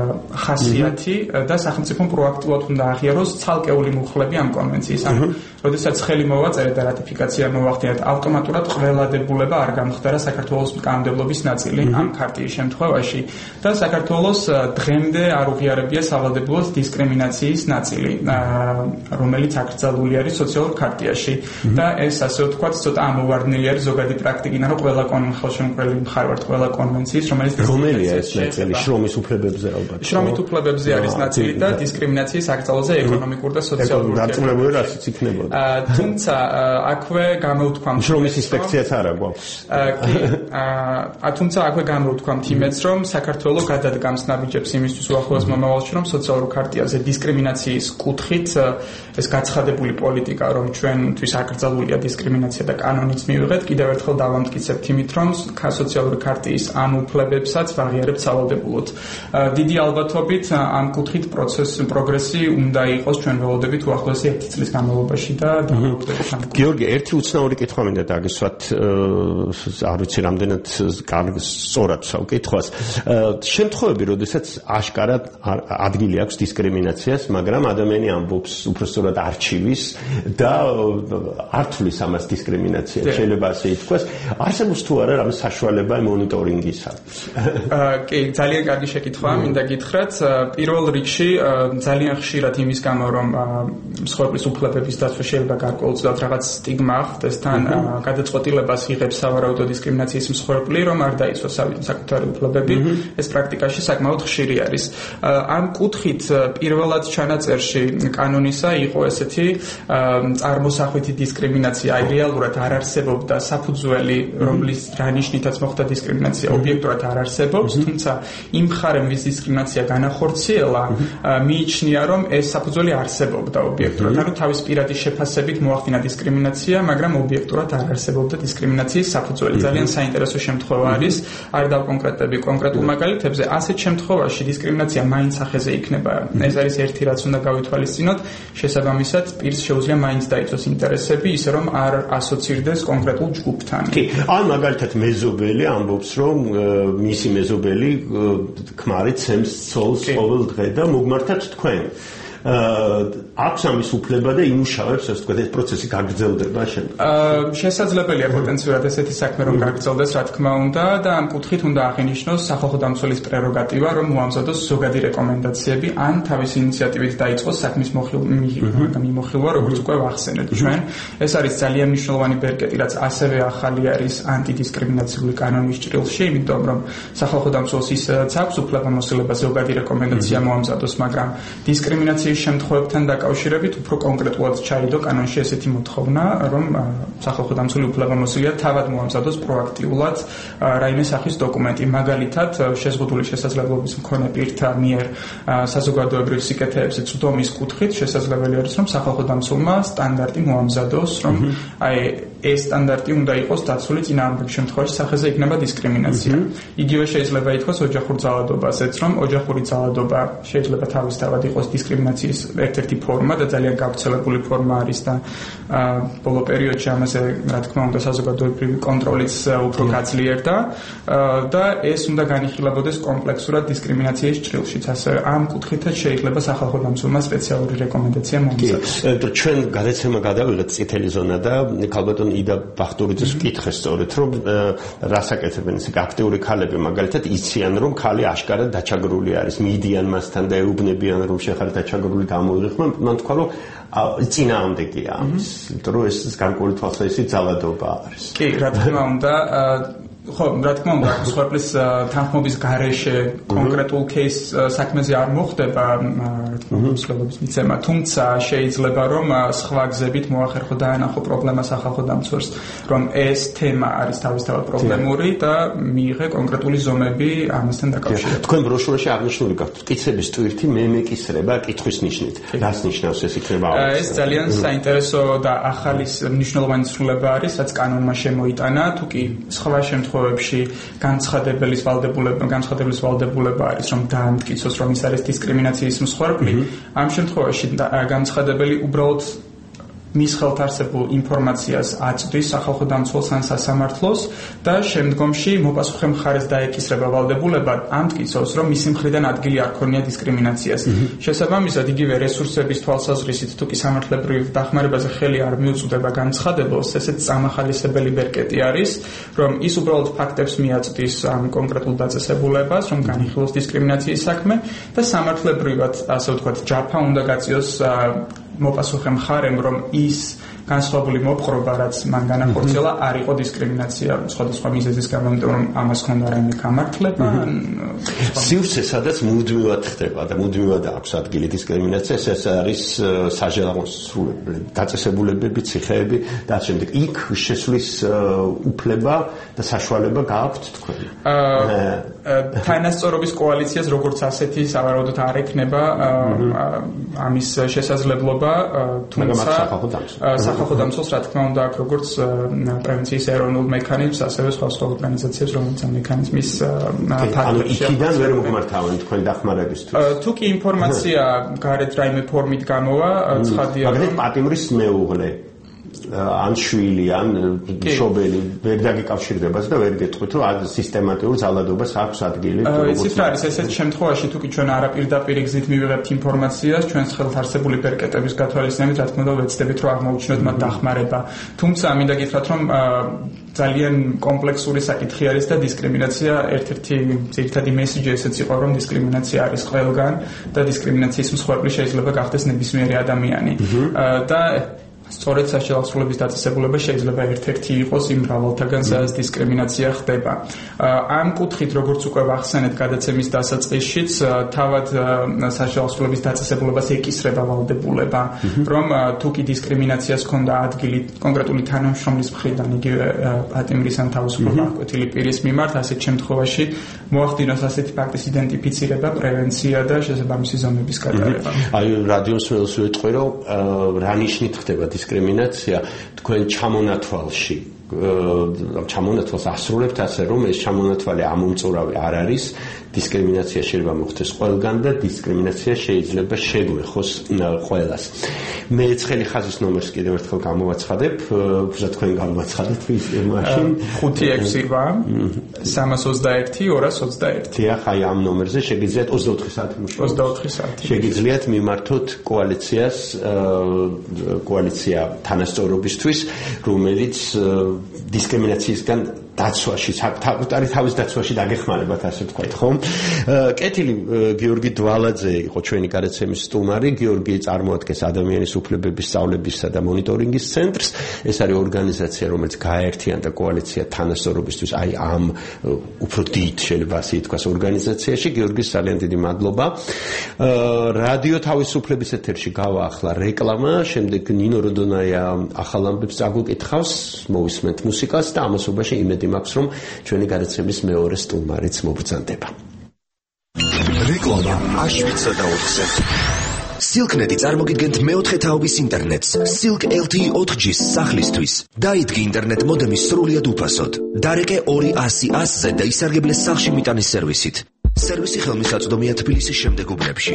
ხასიათი და სახელმწიფომ პროაქტიულად უნდა აღიაროს ცალკეული მუხლები ამ კონვენციის. ანუ, როდესაც ხელი მოვაწერეთ და რატიფიკაცია მოვახდინეთ, ავტომატურად ყველა დებულება არ გამხდარა საქართველოს კანონმდებლობის ნაწილი ამ ქარტიის შემთხვევაში და საქართველოს დღემდე არ უღიარებია სავალდებულოს დისკრიმინაციის ნაწილი, რომელიც აკრძალული არის სოციალურ ქარტიაში და ეს ასე ვთქვათ, ცოტა ამოვარდნილი არის ზოგადი პრაქტიკიდან, რომ ყველა ხელშემკრელი მხარე ვართ ყველა კონვენციის, რომელიც რომელია ეს ნაწილი შრომის უფლებებზე ალბათ. შრომით უფლებებზე არის ნაწილი და დისკრიმინაციის აკრძალვაზე ეკონომიკურ და სოციალურ დარწმუნებული რასიც იქნებოდა. თუმცა აქვე გამოვთქვამთ შრომის ინსპექციაც არა გვაქვს. კი, თუმცა აქვე გამოვთქვამთ იმედს, რომ საქართველოს გადადგამს ნაბიჯებს იმისთვის უახლოეს მომავალში, რომ სოციალურ ქარტიაზე დისკრიმინაციის კუთხით ეს გაცხადებული პოლიტიკა, რომ ჩვენთვის აკრძალულია დისკრიმინაცია და კანონიც მივიღეთ, კიდევ ერთხელ დავამტკიცებთ იმით, რომ სოციალური ქარტიის ამ უფლებებსაც ვაღიარებთ სავალდებულოდ. დიდი ალბათობით ამ კუთხით პროცესი პროგრესი უნდა იყოს ჩვენ ველოდებით უახლოესი ერთი წლის განმავლობაში და დავამტკიცებთ. გიორგი, ერთი უცნაური კითხვა მინდა დაგისვათ, არ ვიცი რამდენად კარგ სწორად ვსაუკითხავს. შემთხვევები, როდესაც აშკარად ადგილი აქვს დისკრიმინაციას, მაგრამ ადამიანი ამბობს უბრალოდ არჩივის და ართulis ამას დისკრიმინაციას, შეიძლება ასე ითქვას. არსებობს თუ არა რამე საშუალება მონიტორინგისა? კი, ძალიან კარგი შეკითხვაა, მინდა გითხრათ. პირველ რიგში ძალიან ხშირად იმის გამო, რომ მსხვერპლის უფლებების დაცვა შეიძლება გარკვეულწილად რაღაც სტიგმა ახდენს, თან გადაწყვეტილებას იღებს სავარაუდო დისკრიმინაციის მსხვერპლი, რომ არ დაიცვას საკუთარი უფლებები, ეს პრაქტიკაში საკმაოდ ხშირი არის. ამ კუთხით პირველად ჩანაწერში კანონისა იყო ესეთი წარმოსახვითი დისკრიმინაცია, აი რეალურად არ არსებობდა საფუძველი, რომლის რანიშნითაც მოხდა დისკრიმინაცია, ობიექტურად არ არსებობს, თუმცა იმ მხარემ ვის დისკრიმინაცია განახორციელა, მიიჩნია, რომ ეს საფუძველი არსებობდა ობიექტურად. ანუ თავის პირადი შეფასებით მოახდინა დისკრიმინაცია, მაგრამ ობიექტურად არ არსებობდა დისკრიმინაციის საფუძველი. ძალიან საინტერესო შემთხვევა არის, არ დავკონკრეტები კონკრეტულ მაგალითებზე, ასეთ შემთხვევაში დისკრიმინაცია მაინც სახეზე იქნება. ეს არის ერთი რაც უნდა გავითვალისწინოთ, შესაბამისად პირს შეუძლია მაინც დაიცვას ინტერესები, ისე რომ არ ასოცირდეს კონკრეტულ ჯგუფთან. კი, ან მაგალითად მეზობელი ამბობს, რომ მისი მეზობელი ქმარი ცემს ცოლს ყოველ დღე და მოგმართათ თქვენ. აქვს ამის უფლება და იმუშავებს, ასე ვთქვათ, ეს პროცესი გაგრძელდება შემდეგ. შესაძლებელია პოტენციურად ესეთი საქმე რომ გაგრძელდეს, რა თქმა უნდა, და ამ კუთხით უნდა აღინიშნოს სახალხო დამცველის პრეროგატივა, რომ მოამზადოს ზოგადი რეკომენდაციები ან თავისი ინიციატივით დაიწყოს საქმის მიმოხილვა, როგორც უკვე ვახსენეთ ჩვენ. ეს არის ძალიან მნიშვნელოვანი ბერკეტი, რაც ასევე ახალი არის ანტიდისკრიმინაციული კანონის ჭრილში, იმიტომ რომ სახალხო დამცველს ისაც აქვს უფლებამოსილება ზოგადი რეკომენდაცია მოამზადოს, მაგრამ დისკრიმინაციის შემთხვევებთან დაკავშირებით უფრო კონკრეტულად ჩაიდო კანონში ესეთი მოთხოვნა, რომ სახალხო დამცველი უფლებამოსილია თავად მოამზადოს პროაქტიულად რაიმე სახის დოკუმენტი, მაგალითად შეზღუდული შესაძლებლობის მქონე პირთა მიერ საზოგადოებრივ სიკეთეებზე წვდომის კუთხით შესაძლებელი არის, რომ სახალხო დამცველმა სტანდარტი მოამზადოს, რომ აი ეს სტანდარტი უნდა იყოს დაცული წინააღმდეგ შემთხვევაში სახეზე იქნება დისკრიმინაცია. იგივე შეიძლება ითქვას ოჯახურ ძალადობაზეც, რომ ოჯახური ძალადობა შეიძლება თავისთავად იყოს დისკრიმინაციის ერთ-ერთი ფორმა და ძალიან გავრცელებული ფორმა არის და ბოლო პერიოდში ამაზე, რა თქმა უნდა, საზოგადოებრივი კონტროლიც უფრო გაძლიერდა და ეს უნდა განიხილებოდეს კომპლექსურად დისკრიმინაციის ჭრილშიც. ასევე ამ კუთხითაც შეიძლება სახალხო დამცველმა სპეციალური რეკომენდაცია მოამზადოს. ჩვენ გადაცემა გადავიღეთ წითელი ზონა და ქალბატონ იდა ბახტურიძეს ვკითხე სწორედ, რომ რას აკეთებენ ეს აქტიური ქალები, მაგალითად იციან, რომ ქალი აშკარად დაჩაგრული არის, მიდიან მასთან და ეუბნებიან, რომ შეხარ დაჩაგრული გამოიღიხმა, მან თქვა, რომ წინააღმდეგია ამის, იმიტომ რომ ეს გარკვეული თვალსაზრისით ძალადობა არის. კი, რა თქმა უნდა, ხო, რა თქმა უნდა, სხვაგვრის თანხმობის გარეშე კონკრეტულ кейს საქმეზე არ მოხდება, რა თქმა უნდა, მსვლელობის მიცემა, თუმცა შეიძლება რომ სხვა გზებით მოახერხო დაანახო პრობლემა სახალხო დამცველს, რომ ეს თემა არის თავისთავად პრობლემური და მიიღე კონკრეტული ზომები ამასთან დაკავშირებით. თქვენ ბროშურაში აღნიშნული გაქვთ მტკიცების ტვირთი მემეკისრება კითხვის ნიშნით. რას ნიშნავს ეს იქნება? ეს ძალიან საინტერესო და ახალი მნიშვნელოვანი ცვლილება არის, რაც კანონმა შემოიტანა, თუ კი სხვა შემთხვევებში განცხადებელის ვალდებულება, განცხადებლის ვალდებულება არის, რომ დაამტკიცოს, რომ ის არის დისკრიმინაციის მსხვერპლი. ამ შემთხვევაში განცხადებელი უბრალოდ მის ხელთ არსებულ ინფორმაციას აწვდის სახალხო დამცველს ან სასამართლოს და შემდგომში მოპასუხე მხარეს დაეკისრება ვალდებულება ამტკიცოს, რომ მისი მხრიდან ადგილი არ ქონია დისკრიმინაციას. შესაბამისად, იგივე რესურსების თვალსაზრისით, თუ კი სამართლებრივ დახმარებაზე ხელი არ მიუწვდება განცხადებელს, ესეც წამახალისებელი ბერკეტი არის, რომ ის უბრალოდ ფაქტებს მიაწვდის ამ კონკრეტულ დაწესებულებას, რომ განიხილოს დისკრიმინაციის საქმე და სამართლებრივად, ასე ვთქვათ, ჯაფა უნდა გაწიოს მოპასუხე მხარემ, რომ ის განსხვავებული მოპყრობა, რაც მან განახორციელა, არ იყო დისკრიმინაცია სხვადასხვა მიზეზის გამო, იმიტომ რომ ამას ჰქონდა რაიმე გამართლება. სივრცე, სადაც მუდმივად ხდება და მუდმივად აქვს ადგილი დისკრიმინაციას, ეს არის საჯელაღოსრულებები, დაწესებულებები, ციხეები და ამ შემდეგ. იქ შესვლის უფლება და საშუალება გააქვთ თქვენ? თანასწორობის კოალიციას როგორც ასეთი სავარაუდოდ არ ექნება ამის შესაძლებლობა, თუმცა სახალხო დამცველს რა თქმა უნდა აქვს როგორც პრევენციის ეროვნულ მექანიზმს, ასევე სხვა სხვა ორგანიზაციებს, რომელიც ამ მექანიზმის ფარგლებშია. იქიდან ვერ მოგმართავენ თქვენ დახმარებისთვის. თუ კი ინფორმაცია გარეთ რაიმე ფორმით გამოვა, ცხადია, რომ პატიმრის მეუღლე ან შვილი, ან მშობელი ვერ დაგიკავშირდება და ვერ გეტყვით, რომ სისტემატიურ ძალადობას აქვს ადგილი. იცით რა არის, ესეთ შემთხვევაში თუ კი ჩვენ არაპირდაპირ გზით მივიღებთ ინფორმაციას, ჩვენს ხელთ არსებული ბერკეტების გათვალისწინებით, რა თქმა უნდა, ვეცდებით, რომ აღმოუჩინოთ მათ დახმარება. თუმცა მინდა გითხრათ, რომ ძალიან კომპლექსური საკითხი არის და დისკრიმინაცია ერთ-ერთი ძირითადი მესიჯი ესეც იყო, რომ დისკრიმინაცია არის ყველგან და დისკრიმინაციის მსხვერპლი შეიძლება გახდეს ნებისმიერი ადამიანი. და სწორედ საშუალებების დაწესებულება შეიძლება ერთ-ერთი იყოს იმ მრავალთაგან, სადაც დისკრიმინაცია ხდება. ამ კუთხით, როგორც უკვე ვახსენეთ გადაცემის დასაწყისშიც, თავად საშუალების დაწესებულებას ეკისრება ვალდებულება, რომ თუ კი დისკრიმინაციას ჰქონდა ადგილი კონკრეტული თანამშრომლის მხრიდან, იგივე პატიმრის ან თავისუფლება აღკვეთილი პირის მიმართ, ასეთ შემთხვევაში მოახდინოს ასეთი ფაქტის იდენტიფიცირება, პრევენცია და შესაბამისი ზომების გადაღება. აი, რადიოს მელს ვეტყვი, რომ რა ნიშნით ხდება დისკრიმინაცია თქვენ ჩამონათვალში ჩამონათვალს ასრულებთ ასე, რომ ეს ჩამონათვალი ამომწურავი არ არის დისკრიმინაცია შეიძლება მოხდეს ყველგან და დისკრიმინაცია შეიძლება შეგვეხოს ყველას. მე ცხელი ხაზის ნომერს კიდევ ერთხელ გამოვაცხადებ, უბრალოდ თქვენ გამოვაცხადეთ მაშინ ხუთი ექვსი რვა სამას ოცდაერთი ორას ოცდაერთი. დიახ, აი ამ ნომერზე შეგიძლიათ ოცდაოთხი საათი მუშაობ. ოცდაოთხი საათი. შეგიძლიათ მიმართოთ კოალიციას, კოალიცია თანასწორობისთვის, რომელიც დისკრიმინაციისგან დაცვაში, საკუთარი თავის დაცვაში დაგეხმარებათ, ასე ვთქვათ, ხომ? კეთილი გიორგი დვალაძე იყო ჩვენი გადაცემის სტუმარი. გიორგი წარმოადგენს ადამიანის უფლებების სწავლებისა და მონიტორინგის ცენტრს. ეს არის ორგანიზაცია, რომელიც გააერთიანდა კოალიცია თანასწორობისთვის, აი ამ უფრო დიდ, შეიძლება ასე ითქვას, ორგანიზაციაში. გიორგის ძალიან დიდი მადლობა. რადიო თავისუფლების ეთერში გავა ახლა რეკლამა, შემდეგ ნინო როდონაია ახალ ამბებს წაგვიკითხავს, მოვისმენთ მუსიკას და ამასობაში იმედი მაქვს, რომ ჩვენი გადაცემის მეორე სტუმარიც მობრძანდება. რეკლამა აშვიცა და ოთხზე. Silk.net-ი წარმოგიდგენთ მეოთხე თაობის ინტერნეტს, Silk ელ ტი ი ოთხ ჯის სახლისთვის. დაიდგე ინტერნეტ მოდემი სრულიად უფასოდ. დარეკე ორი ათასი ათზე და ისარგებლე სახლში მიტანის სერვისით. სერვისი ხელმისაწვდომია თბილისის შემდეგ უბნებში.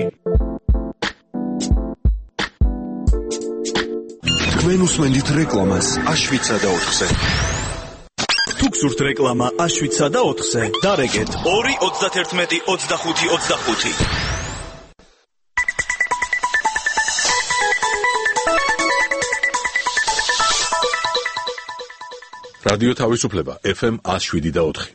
თქვენ უსმენთ რეკლამას აშვიცა და ოთხზე. თუ გსურთ რეკლამა აშვიცა და ოთხზე, დარეკეთ ორი ოცდაათი ოცდახუთი ოცდახუთი. რადიო თავისუფლება ეფ ემ ათს შვიდი და ოთხი.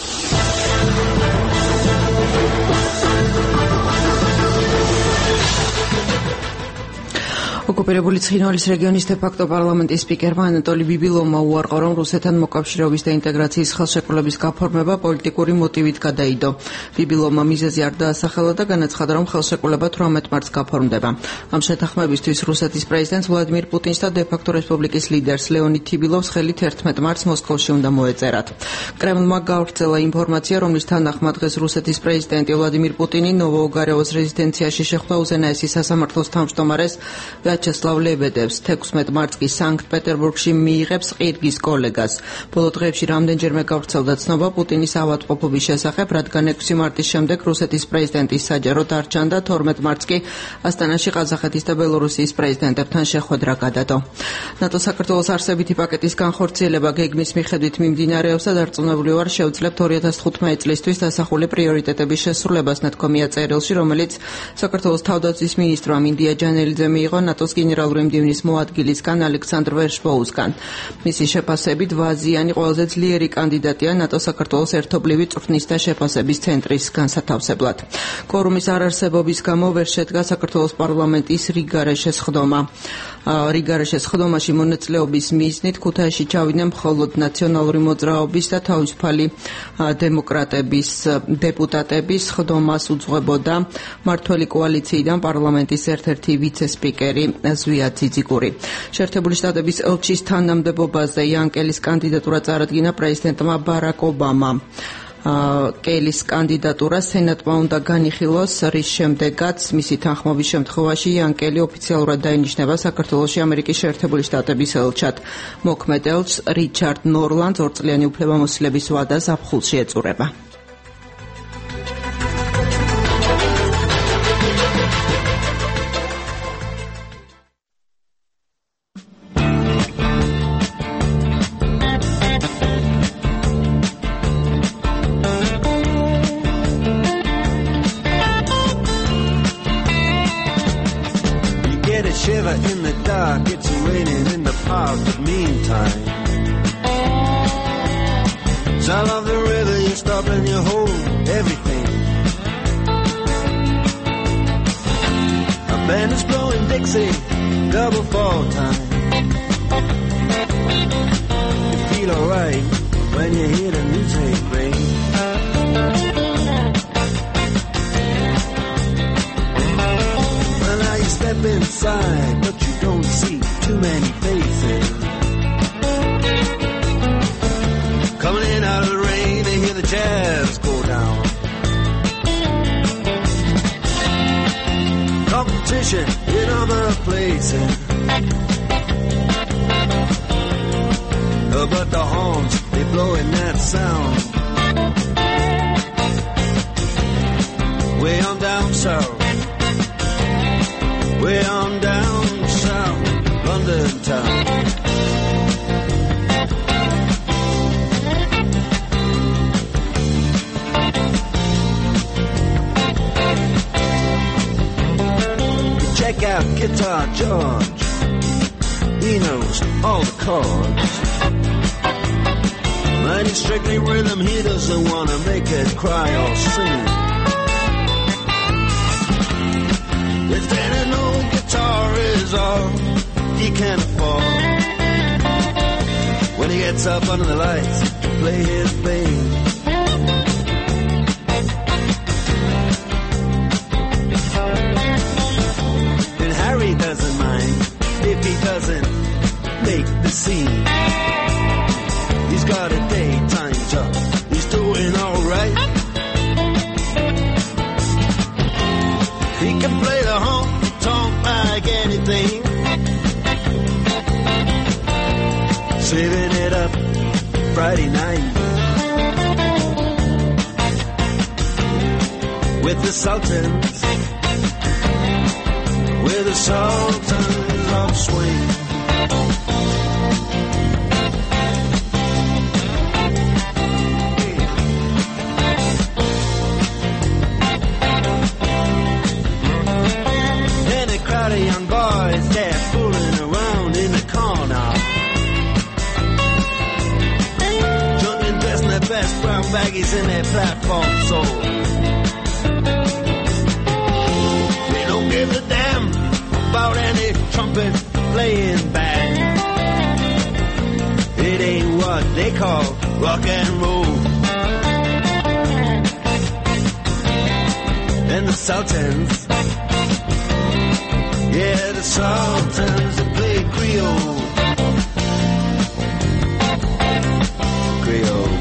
ოკუპირებული ცხინვალის რეგიონის დე-ფაქტო პარლამენტის სპიკერმა ანატოლი ბიბილოვმა უარყო, რომ რუსეთთან მოკავშირეობის და ინტეგრაციის ხელშეკრულების გაფორმება პოლიტიკური მოტივით გადაიდო. ბიბილოვმა მიზეზი არ დაასახელა და განაცხადა, რომ ხელშეკრულება თვრამეტ მარტს გაფორმდება. ამ შეთანხმებისთვის რუსეთის პრეზიდენტს ვლადიმირ პუტინს და დე-ფაქტო რესპუბლიკის ლიდერს ლეონიდ თიბილოვს ხელით ერთმეტ მარტს მოსკოვში უნდა მოეწერათ. კრემლმა გავრცელა ინფორმაცია, რომლის თანახმად დღეს რუსეთის პრეზიდენტი ვლადიმირ პუტინი ნოვოოგარევოს რეზიდენციაში შეხვდა უზენაესი სასამართლოს თავმჯდომარეს ვიაჩესლავ ლებედევს. თექვსმეტ მარტს კი სანქტ-პეტერბურგში მიიღებს ყირგის კოლეგას. ბოლო დღეებში რამდენჯერმე გავრცელდა ცნობა პუტინის ავადმყოფობის შესახებ, რადგან ექვსი მარტის შემდეგ რუსეთის პრეზიდენტის საჯარო დარჩა და თორმეტ მარტს კი ასტანაში ყაზახეთის და ბელორუსიის პრეზიდენტებთან შეხვედრა გადადო. ნატო საქართველოს არსებითი პაკეტის განხორციელება გეგმის მიხედვით მიმდინარეობს და დარწმუნებული ვარ, შევძლებთ ორი ათას თხუთმეტ წლისთვის დასახული პრიორიტეტების შესრულებას, ნათქვამია წერილში, რომელიც საქართველოს თავდაცვის მინისტრმა მინდია ჯანელიძემ მიიღო ნატოს გენერალური მდივნის მოადგილისგან ალექსანდრ ვერშბოუსგან. მისი შეფასებით ვაზიანი ყველაზე ძლიერი კანდიდატია ნატო საქართველოს ერთობლივი წვრთნის და შეფასების ცენტრის განსათავსებლად. კორუმის არარსებობის გამო ვერ შედგა საქართველოს პარლამენტის რიგარეშე სხდომა. რიგარეშე სხდომაში მონაწილეობის მიზნით ქუთაისში ჩავიდნენ მხოლოდ ნაციონალური მოძრაობის და თავისუფალი დემოკრატების დეპუტატები. სხდომას უძღვებოდა მმართველი კოალიციიდან პარლამენტის ერთ-ერთი ვიცე-სპიკერი ზვია ძიძიგური. შეერთებული შტატების ელჩის თანამდებობაზე იანკელის კანდიდატურა წარადგინა პრეზიდენტმა ბარაკ ობამამ. კელის კანდიდატურა სენატმა უნდა განიხილოს, რის შემდეგაც მისი თანხმობის შემთხვევაში იანკელი ოფიციალურად დაინიშნება საქართველოში ამერიკის შეერთებული შტატების ელჩად. მოქმედ ელჩს რიჩარდ ნორლანდს ორწლიანი უფლებამოსილების ვადა ზაფხულში ეწურება. got Guitar George. He knows all the chords. Mine is strictly rhythm, he doesn't want to make it cry or sing. If then an old guitar is all he can afford, when he gets up under the lights to play his thing, and Harry doesn't mind if he doesn't make the scene. He's got a daytime job, he's doing alright. He can play the honky-tonk like anything, saving it up Friday night with the Sultans, with the Sultans of Swing. And a crowd of young boys, they're fooling around in the corner, jumping dressed in their best brown baggies in their platform soles. They don't give a damn about any trumpet playing band. It ain't what they call rock and roll. And the Sultans, yeah, the Sultans that play Creole. Creole.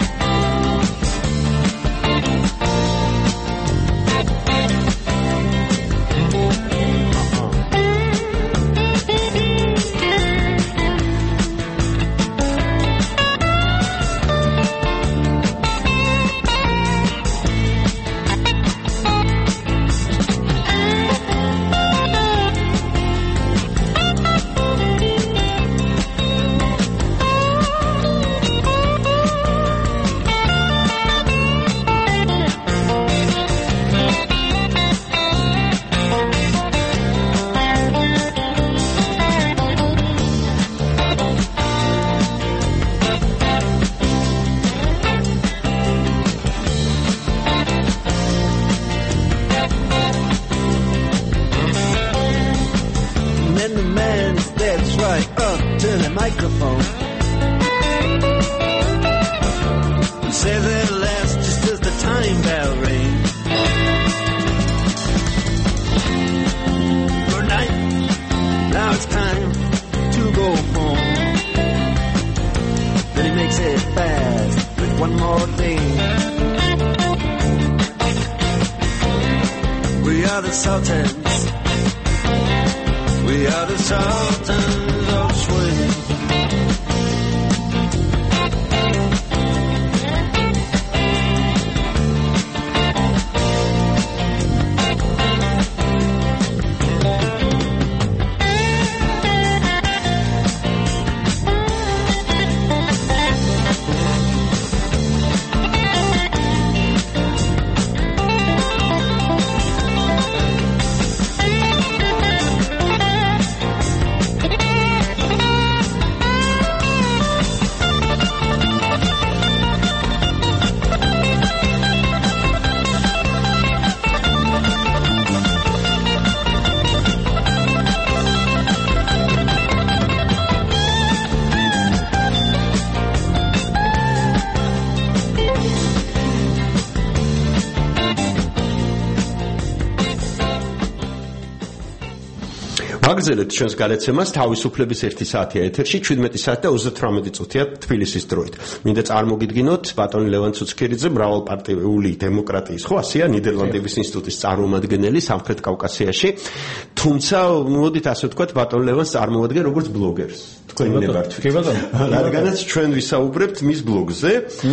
აგრძელებთ ჩვენს გადაცემას თავისუფლების ერთი საათია ეთერში შვიდმეტი საათი და ოცდაოთხ წუთია თბილისის დროით. მინდა წარმოგიდგინოთ ბატონი ლევან ცუცქირიძე, მრავალპარტიული დემოკრატიის ხო ასეა ნიდერლანდების ინსტიტუტის წარმომადგენელი სამხრეთ კავკასიაში. თუმცა მოდით ასე ვთქვათ ბატონ ლევანს წარმოადგენ როგორც ბლოგერს. თქვენი ნებართვით. კი ბატონო. რადგანაც ჩვენ ვისაუბრებთ მის ბლოგზე,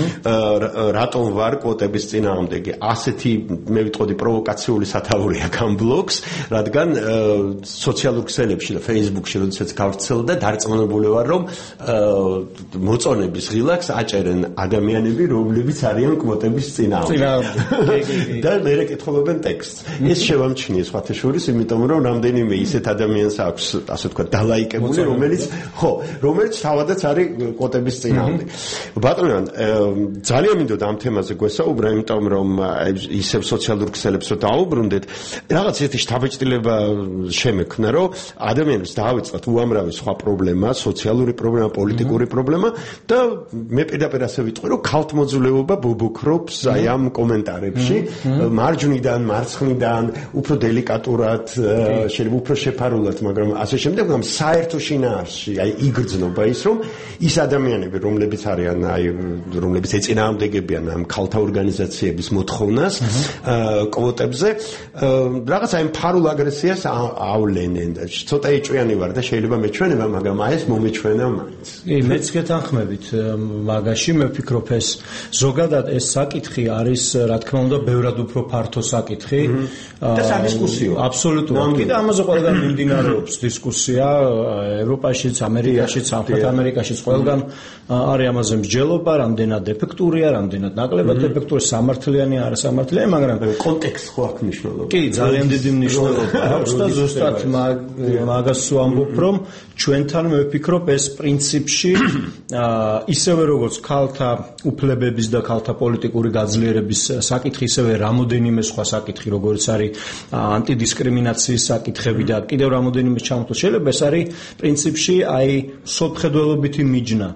რატომ ვარ კვოტების წინააღმდეგი. ასეთი მე ვიტყოდი პროვოკაციული სათაური აქ ამ ბლოგს, რადგან სოციალურ ქსელებში და Facebook-ში როდესაც გავრცელდა, დარწმუნებული ვარ, რომ მოწონების ღილაკს აჭერენ ადამიანები, რომლებიც არიან კვოტების წინააღმდეგ. და მერე კითხულობენ ტექსტს. ეს შევამჩნიე სხვათა შორის, იმიტომ რომ რამდენიმე ისეთ ადამიანს აქვს, ასე ვთქვათ, დალაიკებული, რომელიც ხო, რომელიც თავადაც არის კვოტების წინააღმდეგ. ბატონო, ძალიან მინდოდა ამ თემაზე გვესაუბრა, იმიტომ რომ ისევ სოციალურ ქსელებს რო დაუბრუნდეთ, რაღაც ერთი შთაბეჭდილება შემექნა, რომ ადამიანებს დაავიწყათ უამრავი სხვა პრობლემა, სოციალური პრობლემა, პოლიტიკური პრობლემა და მე პირდაპირ ასე ვიტყვი, რომ ქალთმოძულეობა ბობოქრობს აი ამ კომენტარებში, მარჯვნიდან, მარცხნიდან, უფრო დელიკატურად, შეიძლება უფრო შეფარულად, მაგრამ ასე შემდეგ, ამ საერთო შინაარსში აი იგრძნობა ის, რომ ის ადამიანები, რომლებიც არიან აი რომლებიც ეწინააღმდეგებიან ამ ქალთა ორგანიზაციების მოთხოვნას კვოტებზე, რაღაც აი ფარულ აგრესიას ავლენენ. ცოტა ეჭვიანი ვარ და შეიძლება მეჩვენება, მაგრამ აი ეს მომეჩვენა მაინც. კი, მეც გეთანხმებით მაგაში, მე ვფიქრობ ეს ზოგადად ეს საკითხი არის, რა თქმა უნდა, ბევრად უფრო ფართო საკითხი. და სადისკუსიო. აბსოლუტურად. კიდე ამაზე ყველგან მიმდინარეობს დისკუსია, ევროპაშიც, ამერიკაშიც, სამხრეთ ამერიკაშიც ყველგან არის ამაზე მსჯელობა, რამდენად ეფექტურია, რამდენად ნაკლებად ეფექტურია, სამართლიანი, არასამართლიანი, მაგრამ კონტექსტი ხო აქვს მნიშვნელობა. კი, ძალიან დიდი მნიშვნელობა აქვს და ზუსტად მაგას ვამბობ, რომ ჩვენთან მე ვფიქრობ ეს პრინციპში ისევე როგორც ქალთა უფლებების და ქალთა პოლიტიკური გაძლიერების საკითხი, ისევე რამოდენიმე სხვა საკითხი, როგორც არის ანტიდისკრიმინაციის საკითხები და კიდევ რამოდენიმე ჩამოთვლილი, შეიძლება ეს არის პრინციპში აი სოფხედველობითი მიჯნა,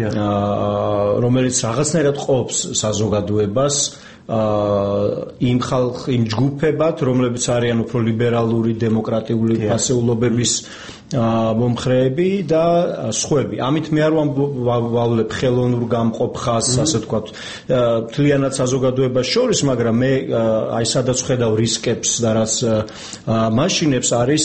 რომელიც რაღაცნაირად ყოფს საზოგადოებას იმ ხალხ იმ ჯგუფებად, რომლებიც არიან უფრო ლიბერალური, დემოკრატიული ფასეულობების მომხრეები და სხვები. ამით მე არ ვავლებ ხელოვნურ გამყოფ ხაზს, ასე ვთქვათ, მთლიანად საზოგადოებას შორის, მაგრამ მე აი სადაც ხედავ რისკებს და რაც მაშინებს არის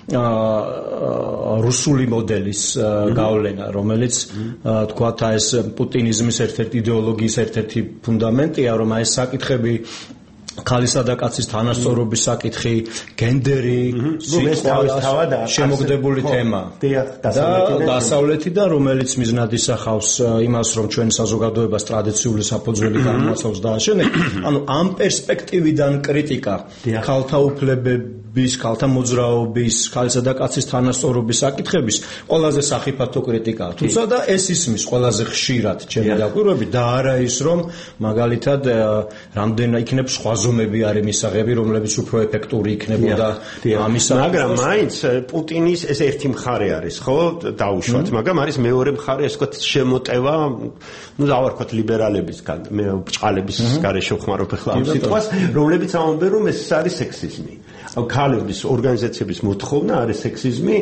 რუსული მოდელის გავლენა, რომელიც თქვათ ეს პუტინიზმის ერთ-ერთი იდეოლოგიის ერთ-ერთი ფუნდამენტია, რომ აი ეს საკითხები ქალისა და კაცის თანასწორობის საკითხი, გენდერი, შემოგდებული თემა და დასავლეთიდან, რომელიც მიზნად ისახავს იმას, რომ ჩვენი საზოგადოებას ტრადიციული საფუძველი განმაცავს და ამავდროულად, ანუ ამ პერსპექტივიდან კრიტიკა ქალთა უფლებების, ქალთა მოძრაობის, ქალისა და კაცის თანასწორობის საკითხების ყველაზე სახიფათო კრიტიკაა. თუმცა და ეს ისმის ყველაზე ხშირად ჩემი დაკვირვებით და არა ის, რომ მაგალითად რამდენი იქნებ სხვა ზომები არის მისაღები, რომლებიც უფრო ეფექტური იქნებოდა ამის. მაგრამ მაინც პუტინის ეს ერთი მხარე არის, ხო, დაუშვათ, მაგრამ არის მეორე მხარე, ასე ვთქვათ, შემოტევა, ну დავარ ვთქვათ ლიბერალებისგან, მე ბჭყალების გარეშე ვხმარობ ახლა ამ სიტყვას, რომლებიც ამბობენ, რომ ეს არის სექსიზმი. ქალების ორგანიზაციების მოთხოვნა არის სექსიზმი,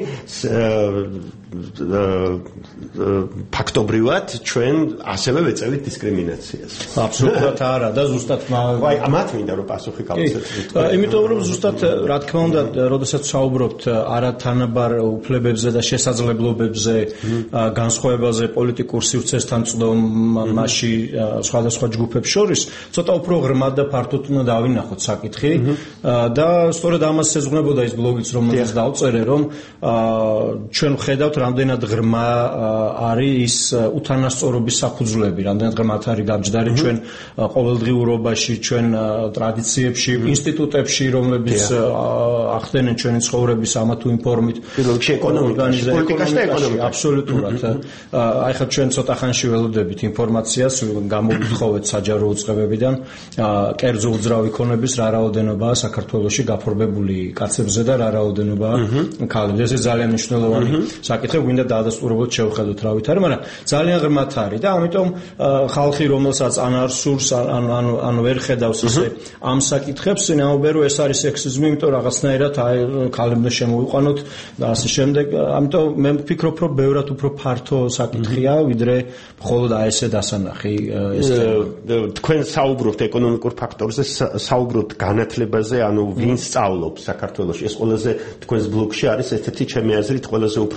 ფაქტობრივად ჩვენ ასევე ვეწევით დისკრიმინაციას. აბსოლუტურად არა და ზუსტად აი მათ მინდა რომ პასუხი გავუცეთ. იმიტომ რომ ზუსტად რა თქმა უნდა, როდესაც საუბრობთ არათანაბარ უფლებებზე და შესაძლებლობებზე, განსხვავებაზე პოლიტიკურ სივრცესთან წვდომაში სხვადასხვა ჯგუფებს შორის, ცოტა უფრო ღრმად და ფართოდ უნდა დავინახოთ საკითხი და სწორედ ამას ეძღვნებოდა ის ბლოგიც, რომელსაც დავწერე, რომ ჩვენ ვხედავთ რამდენად ღრმა არის ის უთანასწორობის საფუძვლები, რამდენად ღრმად არის გამჯდარი ჩვენ ყოველდღიურობაში, ჩვენ ტრადიციებში, ინსტიტუტებში, რომლებიც ახდენენ ჩვენი ცხოვრების ამა თუ იმ ფორმით, ეკონომიკაში, პოლიტიკაში და ეკონომიკაში. აბსოლუტურად. აი ხა ჩვენ ცოტა ხანში ველოდებით ინფორმაციას, გამოვთხოვეთ საჯარო უწყებებიდან, კერძო უძრავი ქონების რა რაოდენობაა საქართველოში გაფორმებული კაცებზე და რა რაოდენობაა ქალებზე. ეს ძალიან მნიშვნელოვანი საკითხი, გვინდა დაადასტურებოთ შევხედოთ რა ვით არის, მაგრამ ძალიან ღრმად არის და ამიტომ ხალხი, რომელსაც ან არ სურს, ან ანუ ანუ ვერ ხედავს ესე ამ საკითხებს, ნაობერო ეს არის სექსიზმი, იმიტომ რაღაცნაირად აი ქალებმა შემოვიყვანოთ და ასე შემდეგ. ამიტომ მე ვფიქრობ, რომ ბევრად უფრო ფართო საკითხია, ვიდრე მხოლოდ აი ესე დასანახი ეს თქვენ საუბრობთ ეკონომიკურ ფაქტორზე, საუბრობთ განათლებაზე, ანუ ვინ სწავლობს საქართველოში. ეს ყველაზე თქვენს ბლოგში არის ერთ-ერთი ჩემი აზრით ყველაზე უფრო ისეთი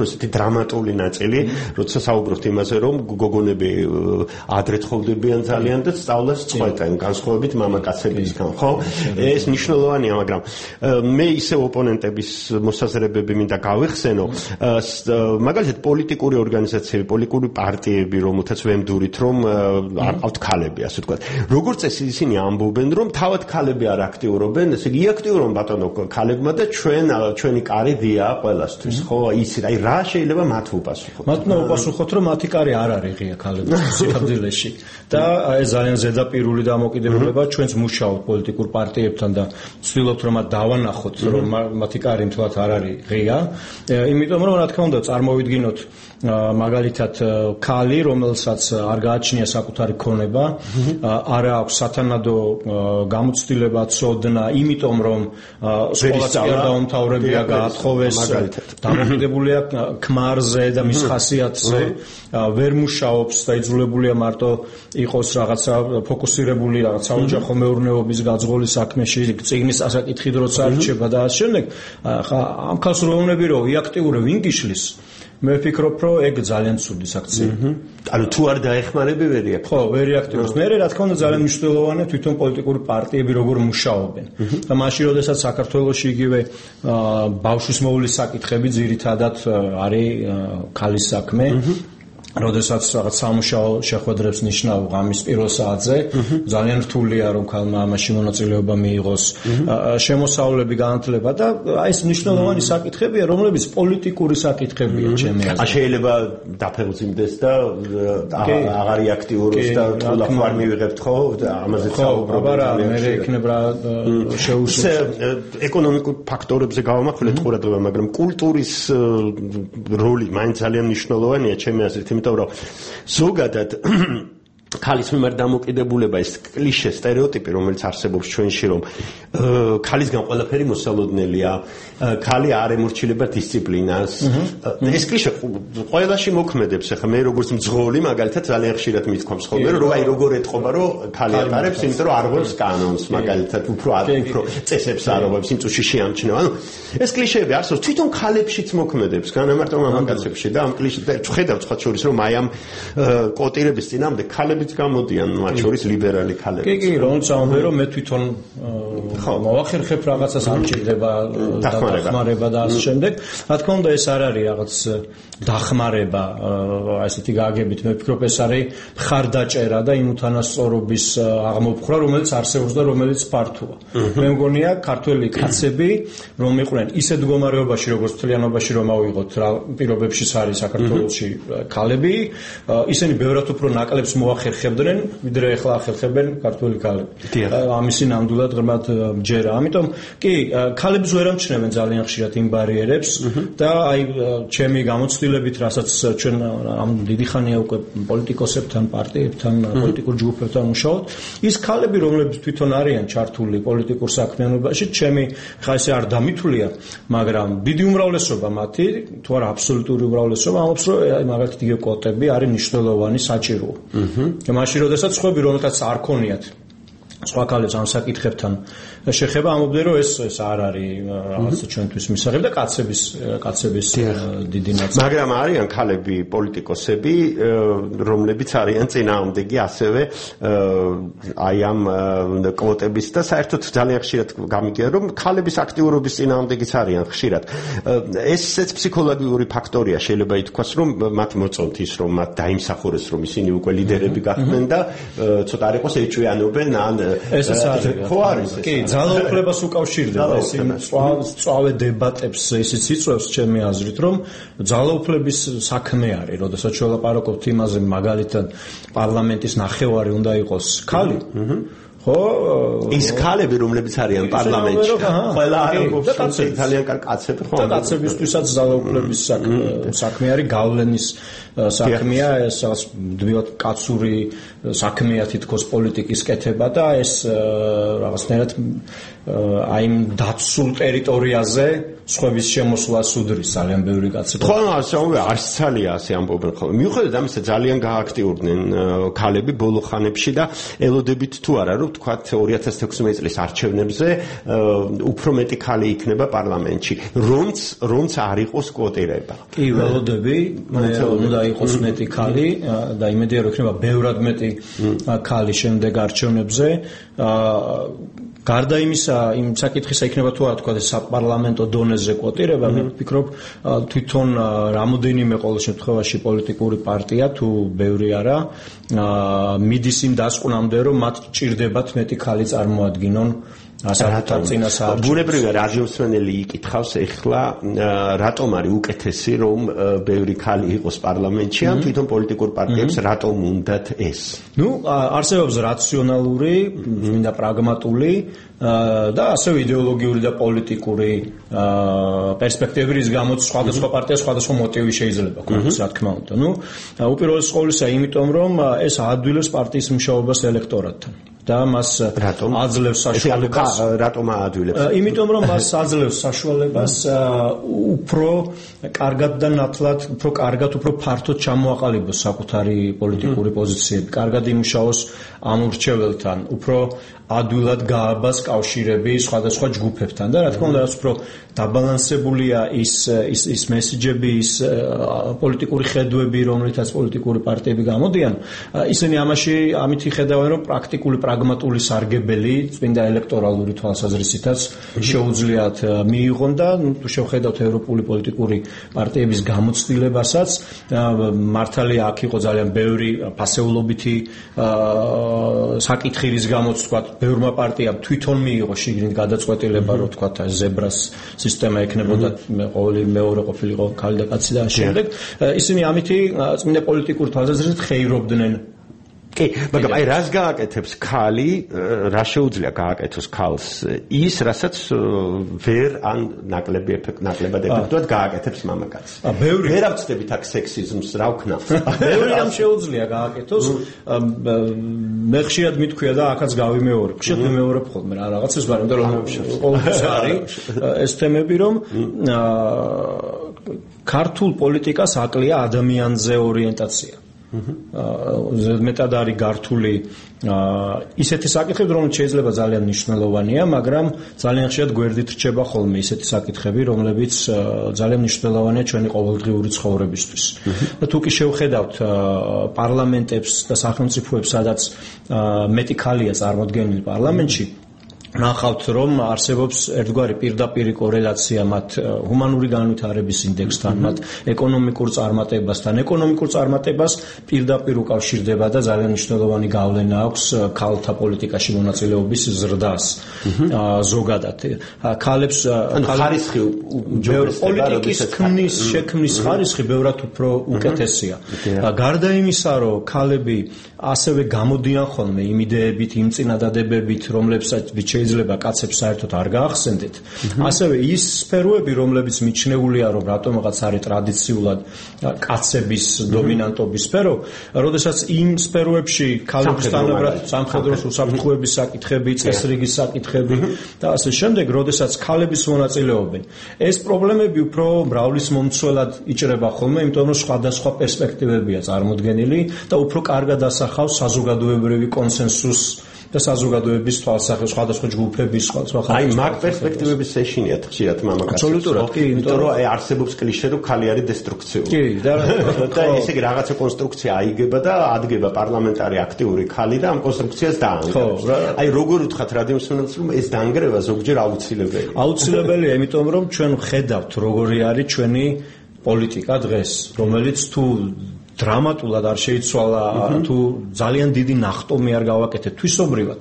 დრამატული ნაწილი, როცა საუბრობთ იმაზე, რომ გოგონები ადრე თხოვდებიან ძალიან და სწავლას წყვეტენ, განსხვავებით მამაკაცებისგან, ხო? ეს მნიშვნელოვანია, მაგრამ მე ისე ოპონენტების მოსაზრებები მინდა გავიხსენო, მაგალითად პოლიტიკური ორგანიზაციები, პოლიტიკური პარტიები, რომელთაც ვემდურით, რომ არ ყავთ ქალები, ასე ვთქვათ. როგორც წესი ისინი ამბობენ, რომ თავად ქალები არ აქტიურობენ, ესე იგი აქტიურობენ ბატონო ქალებმა და ჩვენ ჩვენი კარი ღია ყველასთვის, ხო? ის აი რა შეიძლება მათ უპასუხოთ? მათ უნდა უპასუხოთ, რომ მათი კარი არ არის ღია ქალებისთვის სიახლოვეში და ეს ძალიან ზედაპირული დამოკიდებულება ჩვენც მუშაობთ პოლიტიკურ პარტიებთან და ვცდილობთ რომ მათ დავანახოთ, რომ მათი კარი მთლად არ არის ღია, იმიტომ რომ რა თქმა უნდა წარმოვიდგინოთ მაგალითად ქალი, რომელსაც არ გააჩნია საკუთარი ქონება, არ აქვს სათანადო გამოცდილება, ცოდნა, იმიტომ რომ სკოლას არ დაუმთავრებია, გაათხოვეს, დამოკიდებულია ქმარზე და მის ხასიათზე, ვერ მუშაობს და იძულებულია მარტო იყოს რაღაცა ფოკუსირებული რაღაც საოჯახო მეურნეობის გაძღოლის საქმეში, წიგნის ასაკითხი როცა არჩება და ასე შემდეგ. ამ ხალხს რომნები რომ იაქტიურე ვინ გიშლის, მე ვფიქრობ, რომ ეგ ძალიან ცუდი საქციაა. ანუ თუ არ დაეხმარები ვერ იაქტიურებს. ხო, ვერ იაქტიურებს. მე რა თქმა უნდა ძალიან მნიშვნელოვანია თვითონ პოლიტიკური პარტიები როგორ მუშაობენ. და მაშინ, როდესაც საქართველოში იგივე ბავშვის მოვლის საკითხები ძირითადად არის ქალის საქმე, როდესაც რაღაც სამუშაო შეხვედრებს ნიშნავ ღამის პირველ საათზე, ძალიან რთულია რომ ქალმა ამაში მონაწილეობა მიიღოს, შემოსავლები განათლება და აი ეს მნიშვნელოვანი საკითხებია, რომლებიც პოლიტიკური საკითხებია ჩემი აზრით. ა შეიძლება დაფეხმძიმდეს და აღარ იაქტიუროს და თულახ არ მივიღებთ, ხო? ამაზე საუბრობ. აბა რა, მე ექნებ რა შეუშლის ეკონომიკურ ფაქტორებზე გავამახვილეთ ყურადღება, მაგრამ კულტურის როლი მაინც ძალიან მნიშვნელოვანია ჩემი აზრით. იმიტომ რომ ზოგადად ქალის მიმართ დამოკიდებულება ეს კლიშე სტერეოტიპი რომელიც არსებობს ჩვენში რომ ქალისგან ყველაფერი მოსალოდნელია ქალი არ ემორჩილება დისციპლინას ეს კლიშე ყველაში მოქმედებს ახლა მე როგორც მძღოლი მაგალითად ძალიან ხშირად მithქვამს ხოლმე რომ აი როგორ ეთყობა რომ ქალი ატარებს იმიტომ რომ არ ღვევს კანონს მაგალითად უფრო უფრო წესებს არ ღვევს იმ წუთში შეამჩნევა ანუ ეს კლიშეები არსებობს თვითონ ქალებშიც მოქმედებს განამარტო მამაკაცებში და ამ კლიშეებს ხედავთ სხვა შორის რომ აი ამ კოტირების წინამდე ქალები გამოდიან მათ შორის ლიბერალი ქალები. კი, კი, რომელიც ამბობენ რომ მე თვითონ ხო, მოვახერხებ რაღაცას არ ჭირდება დახმარება და ასე შემდეგ. რა თქმა უნდა ეს არ არის რაღაც დახმარება, ასეთი გაგებით, მე ვფიქრობ ეს არის მხარდაჭერა და იმ უთანასწორობის აღმოფხვრა, რომელიც არსებობს და რომელიც ფართოა. მე მგონია ქართველი კაცები რომ იყვნენ ისეთ მდგომარეობაში, როგორც მთლიანობაში რომ ავიღოთ რა პირობებშიც არის საქართველოში ქალები, ისინი ბევრად უფრო ნაკლებს მოახერხებდნენ, ვიდრე ახლა ახერხებენ ქართველი ქალები. ამისი ნამდვილად ღრმად ჯერა. ამიტომ კი, ქალებს ვერ ამჩნევენ ძალიან ხშირად იმ ბარიერებს და აი ჩემი გამოცდილებით, რასაც ჩვენ ამ დიდი ხანია უკვე პოლიტიკოსებთან, პარტიებთან, პოლიტიკურ ჯგუფებთან მუშაობთ, ის ქალები, რომლებიც თვითონ არიან ჩართული პოლიტიკურ საქმიანობაში, ჩემი ხა ესე არ დამითვლია, მაგრამ დიდი უმრავლესობა მათი, თუ არა აბსოლუტური უმრავლესობა, ამბობს, რომ აი მაგალითად იგივე კვოტები არის მნიშვნელოვანი საჭიროა. მაშინ როდესაც ხვები რომელთაც არ ქონიათ სხვა ქალებს ამ საკითხებთან შეხება ამობდნენ რომ ეს ეს არ არის რაღაცა ჩვენთვის მისაღები და კაცების კაცების დიდი ნაწილი მაგრამ არიან ქალები პოლიტიკოსები რომლებიც არიან წინააღმდეგი ასევე აი ამ კვოტების და საერთოდ ძალიან ხშირად გამიგია რომ ქალების აქტიურობის წინააღმდეგიც არიან ხშირად ესეც ფსიქოლოგიური ფაქტორია შეიძლება ითქვას რომ მათ მოწონთ ის რომ მათ დაიმსახურეს რომ ისინი უკვე ლიდერები გახდნენ და ცოტა არ იყოს ეჭვიანობენ ან ეს არის ხო არის კი ძალაუფლებას უკავშირდება ეს იმ სწავე დებატებს ისიც იწვევს ჩემი აზრით რომ ძალაუფლების საქმე არის როდესაც შევლაპარაკობთ იმაზე მაგალითად პარლამენტის ნახევარი უნდა იყოს ქალი ხო ის ქალები რომლებიც არიან პარლამენტში ყველა არის ძალიან კარგი კაცები ხო და კაცებისთვისაც ძალაუფლების საქმე არის გავლენის საქმეა ეს მდმივად კაცური საქმეა თითქოს პოლიტიკის კეთება და ეს რაღაცნაირად აი იმ დაცულ ტერიტორიაზე სხვების შემოსვლას უდრის ძალიან ბევრი კაცი. ხო, ასევე არც ცალია ასე ამბობენ ხოლმე. მიუხედავად ამისა, ძალიან გააქტიურდნენ ქალები ბოლო ხანებში და ელოდებით თუ არა, რომ თქვათ ორი ათას თექვსმეტი წლის არჩევნებზე უფრო მეტი ქალი იქნება პარლამენტში, რომც რომც არ იყოს კვოტირება. კი, ველოდები, უნდა იყოს მეტი ქალი და იმედია რომ იქნება ბევრად მეტი ქალი შემდეგ არჩევნებზე. გარდა იმისა, იმ საკითხისა იქნება თუ არა თქვა საპარლამენტო დონეზე კვოტირება, მე ვფიქრობ თვითონ რამოდენიმე ყოველ შემთხვევაში პოლიტიკური პარტია თუ ბევრი არა, მიდის იმ დასკვნამდე, რომ მათ ჭირდებათ მეტი ქალი წარმოადგინონ ასარათარ წინასაარჩევნო. ბუნებრივია რადიომსმენელი იკითხავს ეხლა რატომ არის უკეთესი რომ ბევრი ქალი იყოს პარლამენტში ან თვითონ პოლიტიკურ პარტიებს რატომ უნდათ ეს? ნუ არსებობს რაციონალური, მინდა პრაგმატული და ასევე იდეოლოგიური და პოლიტიკური პერსპექტივები, რის გამოც სხვადასხვა პარტია სხვადასხვა მოტივი შეიძლება ქონდეს, რა თქმა უნდა. ნუ უპირველეს ყოვლისა, იმიტომ რომ ეს აადვილებს პარტიის მუშაობას ელექტორატთან. და მას აძლევს საშუალებას რატომ აადვილებს? იმიტომ რომ მას აძლევს საშუალებას უფრო კარგად და ნათლად, უფრო კარგად, უფრო ფართოდ ჩამოაყალიბოს საკუთარი პოლიტიკური პოზიციები, კარგად იმუშაოს ამ ურჩეველთან, უფრო ადვილად გააბას კავშირები სხვადასხვა ჯგუფებთან და რა თქმა უნდა, რაც უფრო დაბალანსებულია ის ის ის მესიჯები, ის პოლიტიკური ხედვები, რომლითაც პოლიტიკური პარტიები გამოდიან, ისინი ამაში ამით იხედავენ, რომ პრაქტიკული პრაგმატული სარგებელი წმინდა ელექტორალური თვალსაზრისითაც შეუძლიათ მიიღონ და თუ შევხედავთ ევროპული პოლიტიკური პარტიების გამოცდილებასაც, მართალია აქ იყო ძალიან ბევრი ფასეულობითი საკითხი, რის გამოც თქვა ბევრმა პარტიამ თვითონ მიიღო შიგნით გადაწყვეტილება, რომ თქვა ზებრას სისტემა ექნებოდა ყოველი მეორე ყოფილიყო ქალი და კაცი და შემდეგ ისინი ამითი წმინდა პოლიტიკურ თვალსაზრისით ხეირობდნენ. კი, მაგრამ აი რას გააკეთებს ქალი, რა შეუძლია გააკეთოს ქალს ის, რასაც ვერ ან ნაკლები ეფექტ ნაკლებად ეფექტურად გააკეთებს მამაკაცს. ბევრი ვერ ავწდებით აქ სექსიზმს, რა ვქნა. ბევრი რამ შეუძლია გააკეთოს. მე ხშირად მithქვია და აქაც გავიმეორებ. ხშირად ვიმეორებ ხოლმე რა რაღაცას, მაგრამ და რომ ყოველთვის არის ეს თემები, რომ ქართულ პოლიტიკას აკლია ადამიანზე ორიენტაცია. მეტად არის გართული ისეთი საკითხები, რომელიც შეიძლება ძალიან მნიშვნელოვანია, მაგრამ ძალიან ხშირად გვერდით რჩება ხოლმე ისეთი საკითხები, რომლებიც ძალიან მნიშვნელოვანია ჩვენი ყოველდღიური ცხოვრებისთვის. და თუ კი შევხედავთ პარლამენტებს და სახელმწიფოებს, სადაც მეტი ქალია წარმოდგენილი პარლამენტში, ნახავთ, რომ არსებობს ერთგვარი პირდაპირი კორელაცია მათ ჰუმანური განვითარების ინდექსთან, მათ ეკონომიკურ წარმატებასთან. ეკონომიკურ წარმატებას პირდაპირ უკავშირდება და ძალიან მნიშვნელოვანი გავლენა აქვს ქალთა პოლიტიკაში მონაწილეობის ზრდას ზოგადად. ქალებს ხარისხი პოლიტიკის ქმნის შექმნის ხარისხი ბევრად უფრო უკეთესია. გარდა იმისა, რომ ქალები ასევე გამოდიან ხოლმე იმ იდეებით, იმ წინადადებებით, რომლებსაც შეიძლება კაცებს საერთოდ არ გაახსენდეთ. ასევე ის სფეროები, რომლებიც მიჩნეულია, რომ რატომღაც არის ტრადიციულად კაცების დომინანტობის სფერო, როდესაც იმ სფეროებში ქალებს თანაბრად სამხედრო უსაფრთხოების საკითხები, წესრიგის საკითხები და ასე შემდეგ, როდესაც ქალების მონაწილეობენ. ეს პრობლემები უფრო მრავლის მომცველად იჭრება ხოლმე, იმიტომ რომ სხვადასხვა პერსპექტივებია წარმოდგენილი და უფრო კარგად ასახავს საზოგადოებრივი კონსენსუსს და საზოგადოების თვალსაჩინო სხვადასხვა ჯგუფების სხვადასხვა აი მაგ პერსპექტივების ეშინიათ ხშირად მამაკაცებს. აბსოლუტურად კი, იმიტომ რომ აი არსებობს კლიშე, რომ ქალი არის დესტრუქციული. კი, და ესე იგი რაღაცა კონსტრუქცია აიგება და ადგება პარლამენტარი აქტიური ქალი და ამ კონსტრუქციას დაანგრევს. აი როგორ ვთქვათ რადიომსმენელს, რომ ეს დაანგრევა ზოგჯერ აუცილებელია. აუცილებელია, იმიტომ რომ ჩვენ ხედავთ როგორი არის ჩვენი პოლიტიკა დღეს, რომელიც თუ დრამატულად არ შეიცვალა, თუ ძალიან დიდი ნახტომი არ გავაკეთეთ თვისობრივად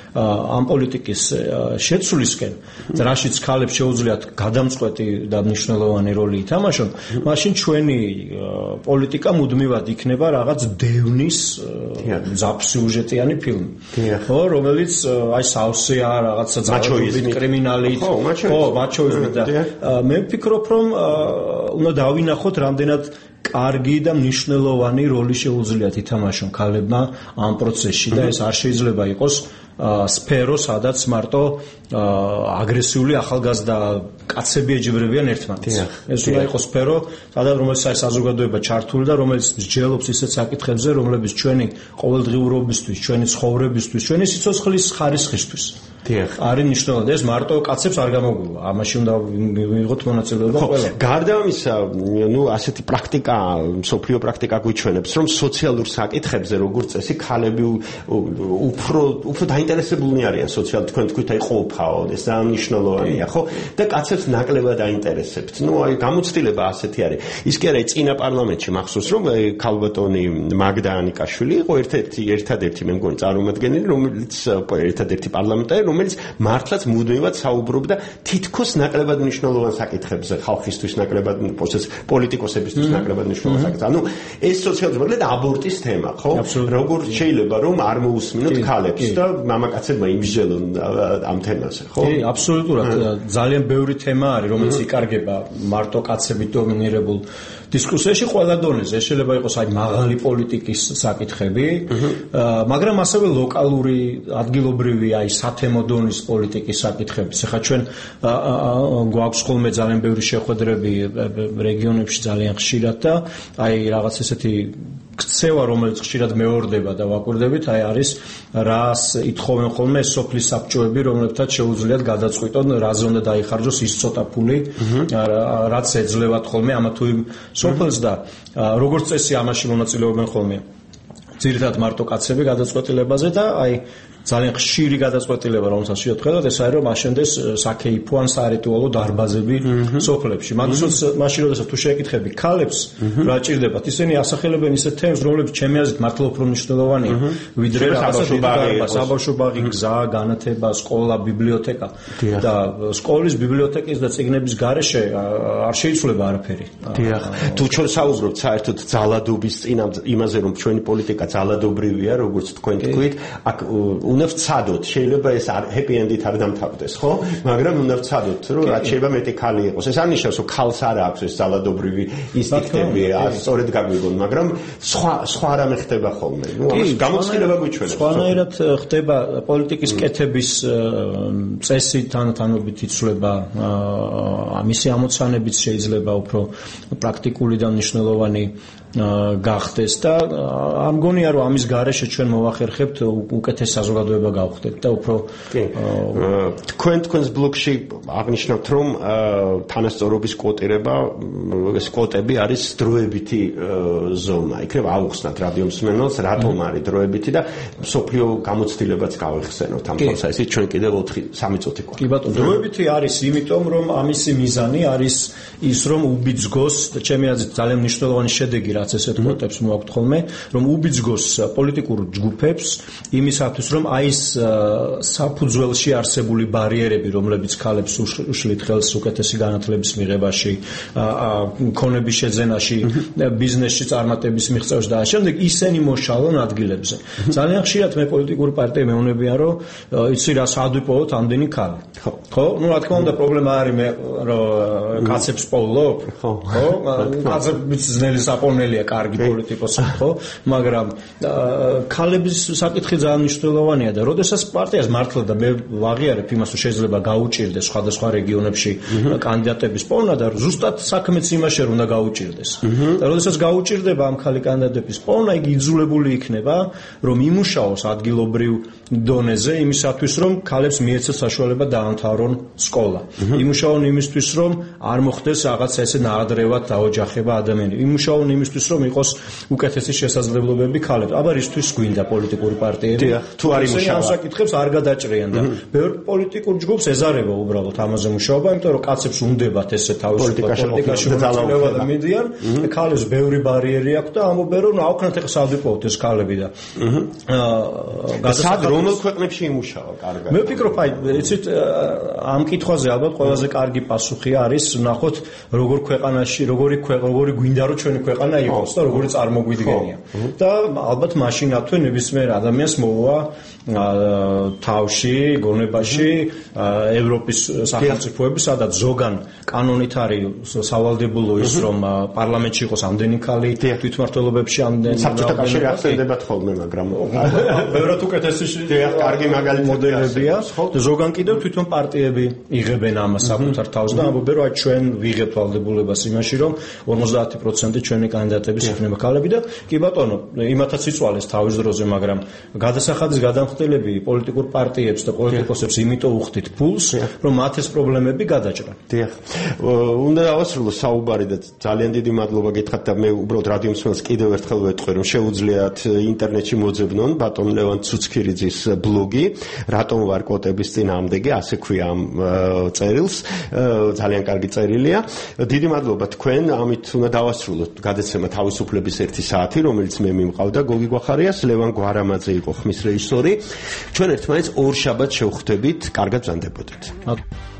ამ პოლიტიკის შეცვლისკენ, რაშიც ქალებს შეუძლიათ გადამწყვეტი და მნიშვნელოვანი როლი ითამაშონ, მაშინ ჩვენი პოლიტიკა მუდმივად იქნება რაღაც დევნის მძაფსიუჟეტიანი ფილმი. ხო, რომელიც აი სავსეა რაღაცა ძაღლებით, კრიმინალით, ხო, მაჩოიზმით და მე ვფიქრობ, რომ უნდა დავინახოთ რამდენად კარგი და მნიშვნელოვანი როლი შეუძლიათ ითამაშონ ქალებმა ამ პროცესში და ეს არ შეიძლება იყოს სფერო, სადაც მარტო აგრესიული ახალგაზრდა კაცები ეჯიბრებიან ერთმანეთს. ეს უნდა იყოს სფერო, სადაც რომელიც აი საზოგადოება ჩართული და რომელიც მსჯელობს ისეთ საკითხებზე, რომლებიც ჩვენი ყოველდღიურობისთვის, ჩვენი ცხოვრებისთვის, ჩვენი სიცოცხლის ხარისხისთვის არის მნიშვნელოვანი. ეს მარტო კაცებს არ გამოგვივა. ამაში უნდა მიიღოთ მონაწილეობა ყველა. გარდა ამისა, ნუ ასეთი პრაქტიკა, სოფლიო პრაქტიკა გვიჩვენებს, რომ სოციალურ საკითხებზე როგორც წესი ქალები უფრო უფრო დაინტერესებულნი არიან სოციალ თქვენ თქვით აი ყოფაო, ეს ძალიან მნიშვნელოვანია, ხო? და კაცებს ნაკლებად აინტერესებთ. ნუ აი გამოცდილება ასეთი არის. ის კი არა წინა პარლამენტში მახსოვს რომ ქალბატონი მაგდა ანიკაშვილი იყო ერთ-ერთი ერთადერთი მე მგონი წარმომადგენელი, რომელიც ერთადერთი პარლამენტარი, რომელიც მართლაც მუდმივად საუბრობდა თითქოს ნაკლებად მნიშვნელოვან საკითხებზე, ხალხისთვის ნაკლებად პოლიტიკოსებისთვის ნაკლებად მნიშვნელოვან საკითხებზე. ანუ ეს სოციალიზმი და აბორტის თემა, ხო? როგორ შეიძლება რომ არ მოусმინოთ ქალებს და მამაკაცებმა იმსჯელონ ამ თემაზე, ხო? კი, აბსოლუტურად ძალიან ბევრი თემა არის, რომელიც იკარგება მარტო კაცებით დომინირებულ დისკუსიაში ყველა დონეზე. ეს შეიძლება იყოს აი მაღალი პოლიტიკის საკითხები, მაგრამ ასევე ლოკალური, ადგილობრივი, აი სათემო დონის პოლიტიკის საკითხები. ეხლა ჩვენ გვაქვს ხოლმე ძალიან ბევრი შეხვედრები რეგიონებში ძალიან ხშირად და აი რაღაც ესეთი ქცევა, რომელიც ხშირად მეორდება და ვაკვირდებით, აი არის რას ითხოვენ ხოლმე სოფლის საბჭოები, რომლებთაც შეუძლიათ გადაწყვიტონ, რაზე უნდა დაიხარჯოს ის ცოტა ფული, რაც ეძლევათ ხოლმე ამა თუ იმ სოფელს და როგორც წესი ამაში მონაწილეობენ ხოლმე ძირითადად მარტო კაცები გადაწყვეტილებაზე და აი ძალიან ხშირი გადაწყვეტილება, რომელსაც შევხედოთ, ეს არის რომ აშენდეს საქეიფო ან სარიტუალო დარბაზები სოფლებში. მაგალითად, მაშინ როდესაც თუ შეეკითხები ქალებს, რა ჭირდებათ, ისინი ასახელებენ ისეთ თემებს, რომლებიც ჩემი აზრით მართლა უფრო მნიშვნელოვანია, ვიდრე რაღაცა დარბაზი, საბავშვო ბაღი, გზა, განათება, სკოლა, ბიბლიოთეკა. და სკოლის, ბიბლიოთეკის და წიგნების გარეშე არ შეიცვლება არაფერი. დიახ. თუ ჩვენ საუბრობთ საერთოდ ძალადობის წინ იმაზე, რომ ჩვენი პოლიტიკა ძალადობრივია, როგორც თქვენ თქვით, აქ უნდა ვცადოთ, შეიძლება ეს happy end-ით არ დამთავრდეს, ხო? მაგრამ უნდა ვცადოთ, რომ რაც შეიძლება მეტი ქალი იყოს. ეს არ ნიშნავს, რომ ქალს არ აქვს ეს ძალადობრივი ინსტინქტები, სწორედ გაგვიგონ, მაგრამ სხვა სხვა რამე ხდება ხოლმე. ნუ ამას გამოცდილება გვიჩვენებს. სხვანაირად ხდება პოლიტიკის კეთების წესი თანათანობით იცვლება, ამისი ამოცანებიც შეიძლება უფრო პრაქტიკული და მნიშვნელოვანი გახდეს და ამგონია რომ ამის გარეშე ჩვენ მოვახერხებთ უკეთეს საზოგადოება გავხდეთ და უფრო თქვენ თქვენს ბლოგში აღნიშნავთ რომ თანასწორობის კვოტირება ეს კვოტები არის დროებითი ზონა. იქნება აუხსნათ რადიო მსმენელს რატომ არის დროებითი და სოფლიო გამოცდილებაც გავიხსენოთ ამ პროცესში ჩვენ კიდევ ოთხი სამი წუთი გვაქვს. კი ბატონო, დროებითი არის იმიტომ რომ ამისი მიზანი არის ის რომ უბიძგოს და ჩემი აზრით ძალიან მნიშვნელოვანი შედეგი რაც ესეთ კვოტებს მოაქვთ ხოლმე, რომ უბიძგოს პოლიტიკურ ჯგუფებს იმისათვის, რომ აი ეს საფუძველში არსებული ბარიერები, რომლებიც ქალებს უშლით ხელს უკეთესი განათლების მიღებაში, მქონების შეძენაში, ბიზნესში წარმატების მიღწევაში და შემდეგ ისინი მოშალონ ადგილებზე. ძალიან ხშირად მე პოლიტიკური პარტიები მეუბნებიან, რომ იცი რა სადვიპოვოთ ამდენი ქალი. ხო? ნუ რა თქმა უნდა პრობლემა არის მე რომ კაცებს პოულობ, ხო? კაცებს ძნელი საპონელია კარგი პოლიტიკოსი, ხო? მაგრამ ქალების საკითხი ძალიან მნიშვნელოვანია და როდესაც პარტიას მართლა და მე ვაღიარებ იმას, რომ შეიძლება გაუჭირდეს სხვადასხვა რეგიონებში კანდიდატების პოვნა და ზუსტად საქმეც იმაში რომ უნდა გაუჭირდეს. და როდესაც გაუჭირდება ამ ქალი კანდიდატების პოვნა, იგი იძულებული იქნება, რომ იმუშაოს ადგილობრივ დონეზე იმისათვის, რომ ქალებს მიეცეს საშუალება დაამთავრონ სკოლა. იმუშაონ იმისთვის, რომ არ მოხდეს რაღაც ესე ნაადრევად დაოჯახება ადამიანები. იმუშაონ იმისთვის, რომ იყოს უკეთესი შესაძლებლობები ქალებს. აბა რისთვის გვინდა პოლიტიკური პარტიები? თუ არ იმუშავა. ამ საკითხებს არ გადაჭრიან და ბევრ პოლიტიკურ ჯგუფს ეზარება უბრალოდ ამაზე მუშაობა, იმიტომ რომ კაცებს უნდებათ ესე თავისუფლად პოლიტიკაში მონაწილეობა და მიდიან, ქალებს ბევრი ბარიერი აქვს და ამობენ რომ აუქნათ ახლა სადვიპოვოთ ეს ქალები და აა სად რომელ ქვეყნებში იმუშავა კარგად? მე ვფიქრობ, აი, იცით, ამ კითხვაზე ალბათ ყველაზე კარგი პასუხი არის ნახოთ როგორ ქვეყანაში, როგორი ქვეყ, როგორი გვინდა რომ ჩვენი ქვეყანა იყოს და როგორი წარმოგვიდგენია. და ალბათ მაშინათვე ნებისმიერ ადამიანს მოუვა თავში, გონებაში ევროპის სახელმწიფოები, სადაც ზოგან კანონით არის სავალდებულო ის, რომ პარლამენტში იყოს ამდენი ქალი, თვითმმართველობებში ამდენი. საბჭოთა კავშირი ახსენდებათ ხოლმე, მაგრამ ბევრად უკეთესი კარგი მოდელებია. ზოგან კიდევ თვითონ პარტიები იღებენ ამას საკუთარ თავს და ამბობენ, რომ ჩვენ ვიღებთ ვალდებულებას იმაში, რომ ორმოცდაათი პროცენტი ჩვენი კანდიდატების იქნება ქალები და კი ბატონო, იმათაც იწვალეს თავის დროზე, მაგრამ გადასახადის გადამხდელები პოლიტიკურ პარტიებს და პოლიტიკოსებს იმიტომ უხდით ფულს, რომ მათ ეს პრობლემები გადაჭრან. დიახ. უნდა დავასრულო საუბარი და ძალიან დიდი მადლობა გითხრათ და მე უბრალოდ რადიო მსმენელს კიდევ ერთხელ ვეთქვი, რომ შეუძლიათ ინტერნეტში მოძებნონ ბატონ ლევან ცუცქირიძის ბლოგი, რატომ ვარ კვოტების წინააღმდეგი, ასე ქვია ამ წერილს, ძალიან კარგი წერილია. დიდი მადლობა თქვენ, ამით უნდა დავასრულოთ გადაცემა თავისუფლების ერთი საათი, რომელიც მე მიმყავდა გოგი გვახარიას, ლევან გვარამაძე იყო ხმის რეჟისორი. ჩვენ ერთმანეთს ორ შაბათს შევხვდებით, კარგად ბრძანდებოდეთ.